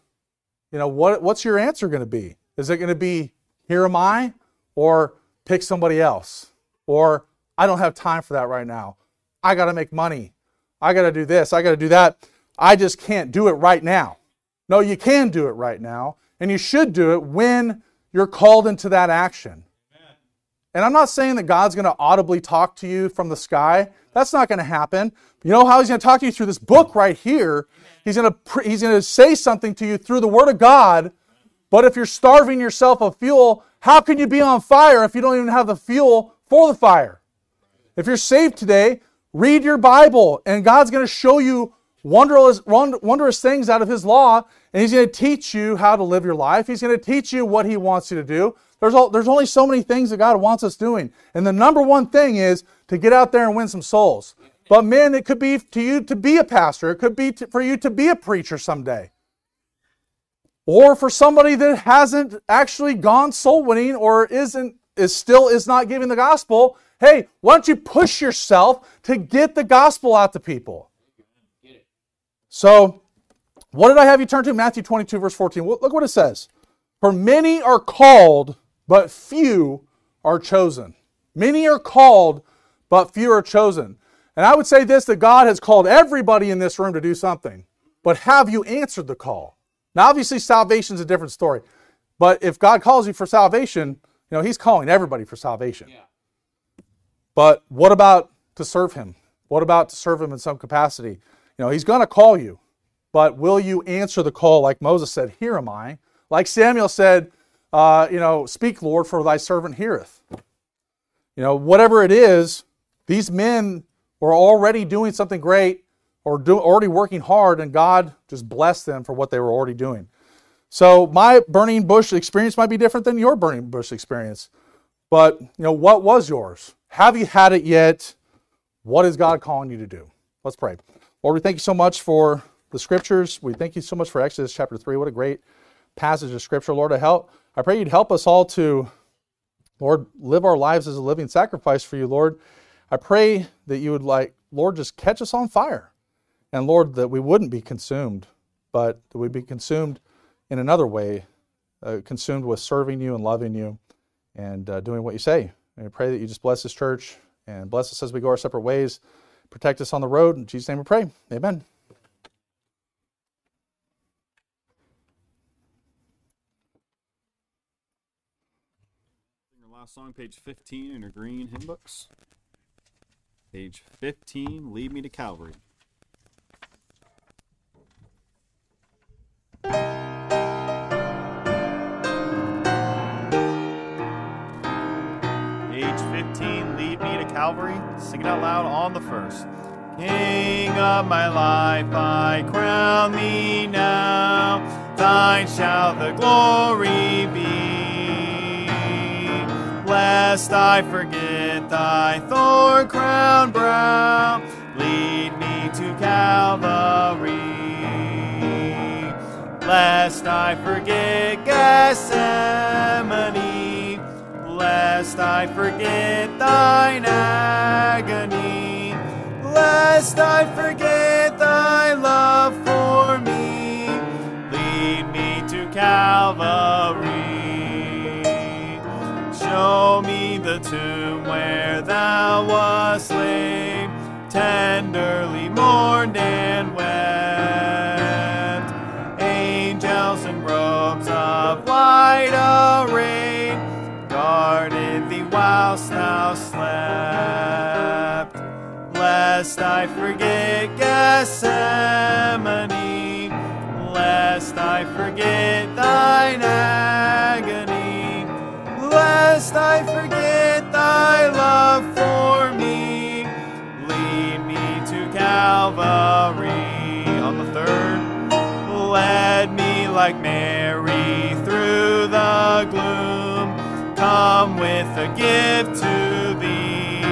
what's your answer going to be? Is it going to be, here am I? Or pick somebody else? Or I don't have time for that right now. I got to make money. I got to do this. I got to do that. I just can't do it right now. No, you can do it right now. And you should do it when you're called into that action. Amen. And I'm not saying that God's going to audibly talk to you from the sky. That's not going to happen. You know how He's going to talk to you? Through this book right here. He's going to say something to you through the Word of God. But if you're starving yourself of fuel, how can you be on fire if you don't even have the fuel for the fire? If you're saved today, read your Bible, and God's going to show you wondrous things out of his law, and he's going to teach you how to live your life. He's going to teach you what he wants you to do. There's only so many things that God wants us doing. And the number one thing is to get out there and win some souls. But men, it could be to you to be a pastor. It could be for you to be a preacher someday. Or for somebody that hasn't actually gone soul winning or is not giving the gospel, hey, why don't you push yourself to get the gospel out to people? So, what did I have you turn to? Matthew 22, verse 14. Look what it says. For many are called, but few are chosen. Many are called, but few are chosen. And I would say this, that God has called everybody in this room to do something. But have you answered the call? Now, obviously, salvation is a different story. But if God calls you for salvation, he's calling everybody for salvation. Yeah. But what about to serve him? What about to serve him in some capacity? He's going to call you. But will you answer the call like Moses said, here am I? Like Samuel said, speak, Lord, for thy servant heareth. Whatever it is, these men were already doing something great or already working hard, and God just blessed them for what they were already doing. So my burning bush experience might be different than your burning bush experience. But, what was yours? Have you had it yet? What is God calling you to do? Let's pray. Lord, we thank you so much for the scriptures. We thank you so much for Exodus chapter 3. What a great passage of scripture, Lord. I pray you'd help us all to, Lord, live our lives as a living sacrifice for you, Lord. I pray that you would, Lord, just catch us on fire. And Lord, that we wouldn't be consumed, but that we'd be consumed in another way, consumed with serving you and loving you and doing what you say. And I pray that you just bless this church and bless us as we go our separate ways. Protect us on the road. In Jesus' name we pray. Amen. Your last song, page 15 in your green hymn books. Page 15, Lead Me to Calvary. Page 15, Lead Me to Calvary. Sing it out loud on the first. King of my life, I crown thee now. Thine shall the glory be. Lest I forget thy thorn crown brow, lead me to Calvary. Lest I forget Gethsemane, lest I forget thine agony, lest I forget thy love for me, lead me to Calvary. Show me the tomb where thou wast slain, tenderly mourned and wept. Angels in robes of white array guarded thee whilst thou slept. Lest I forget Gethsemane, lest I forget thine agony, lest I forget thy love for me, lead me to Calvary. On the third, led me like Mary through the gloom, come with a gift to thee.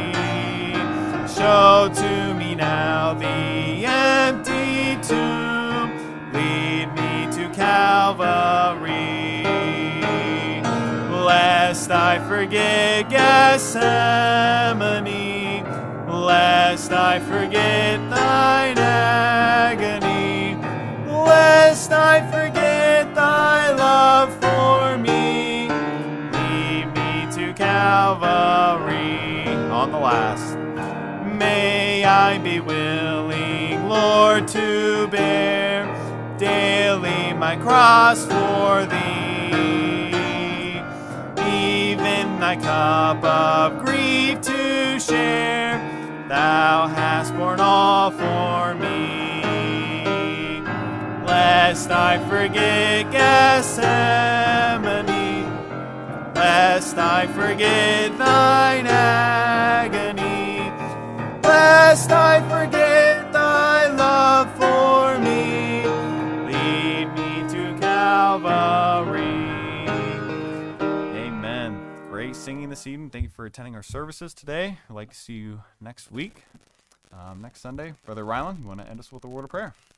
Show to me now the empty tomb, lead me to Calvary. Lest I forget Gethsemane, lest I forget thine agony, lest I forget thy love for me, lead me to Calvary. On the last, may I be willing, Lord, to bear daily my cross for thee, even thy cup of grief to share. Thou hast borne all for me. Lest I forget Gethsemane, lest I forget thine agony, lest I forget thy love great singing this evening. Thank you for attending our services today. I'd like to see you next week, next Sunday. Brother Ryland, you want to end us with a word of prayer?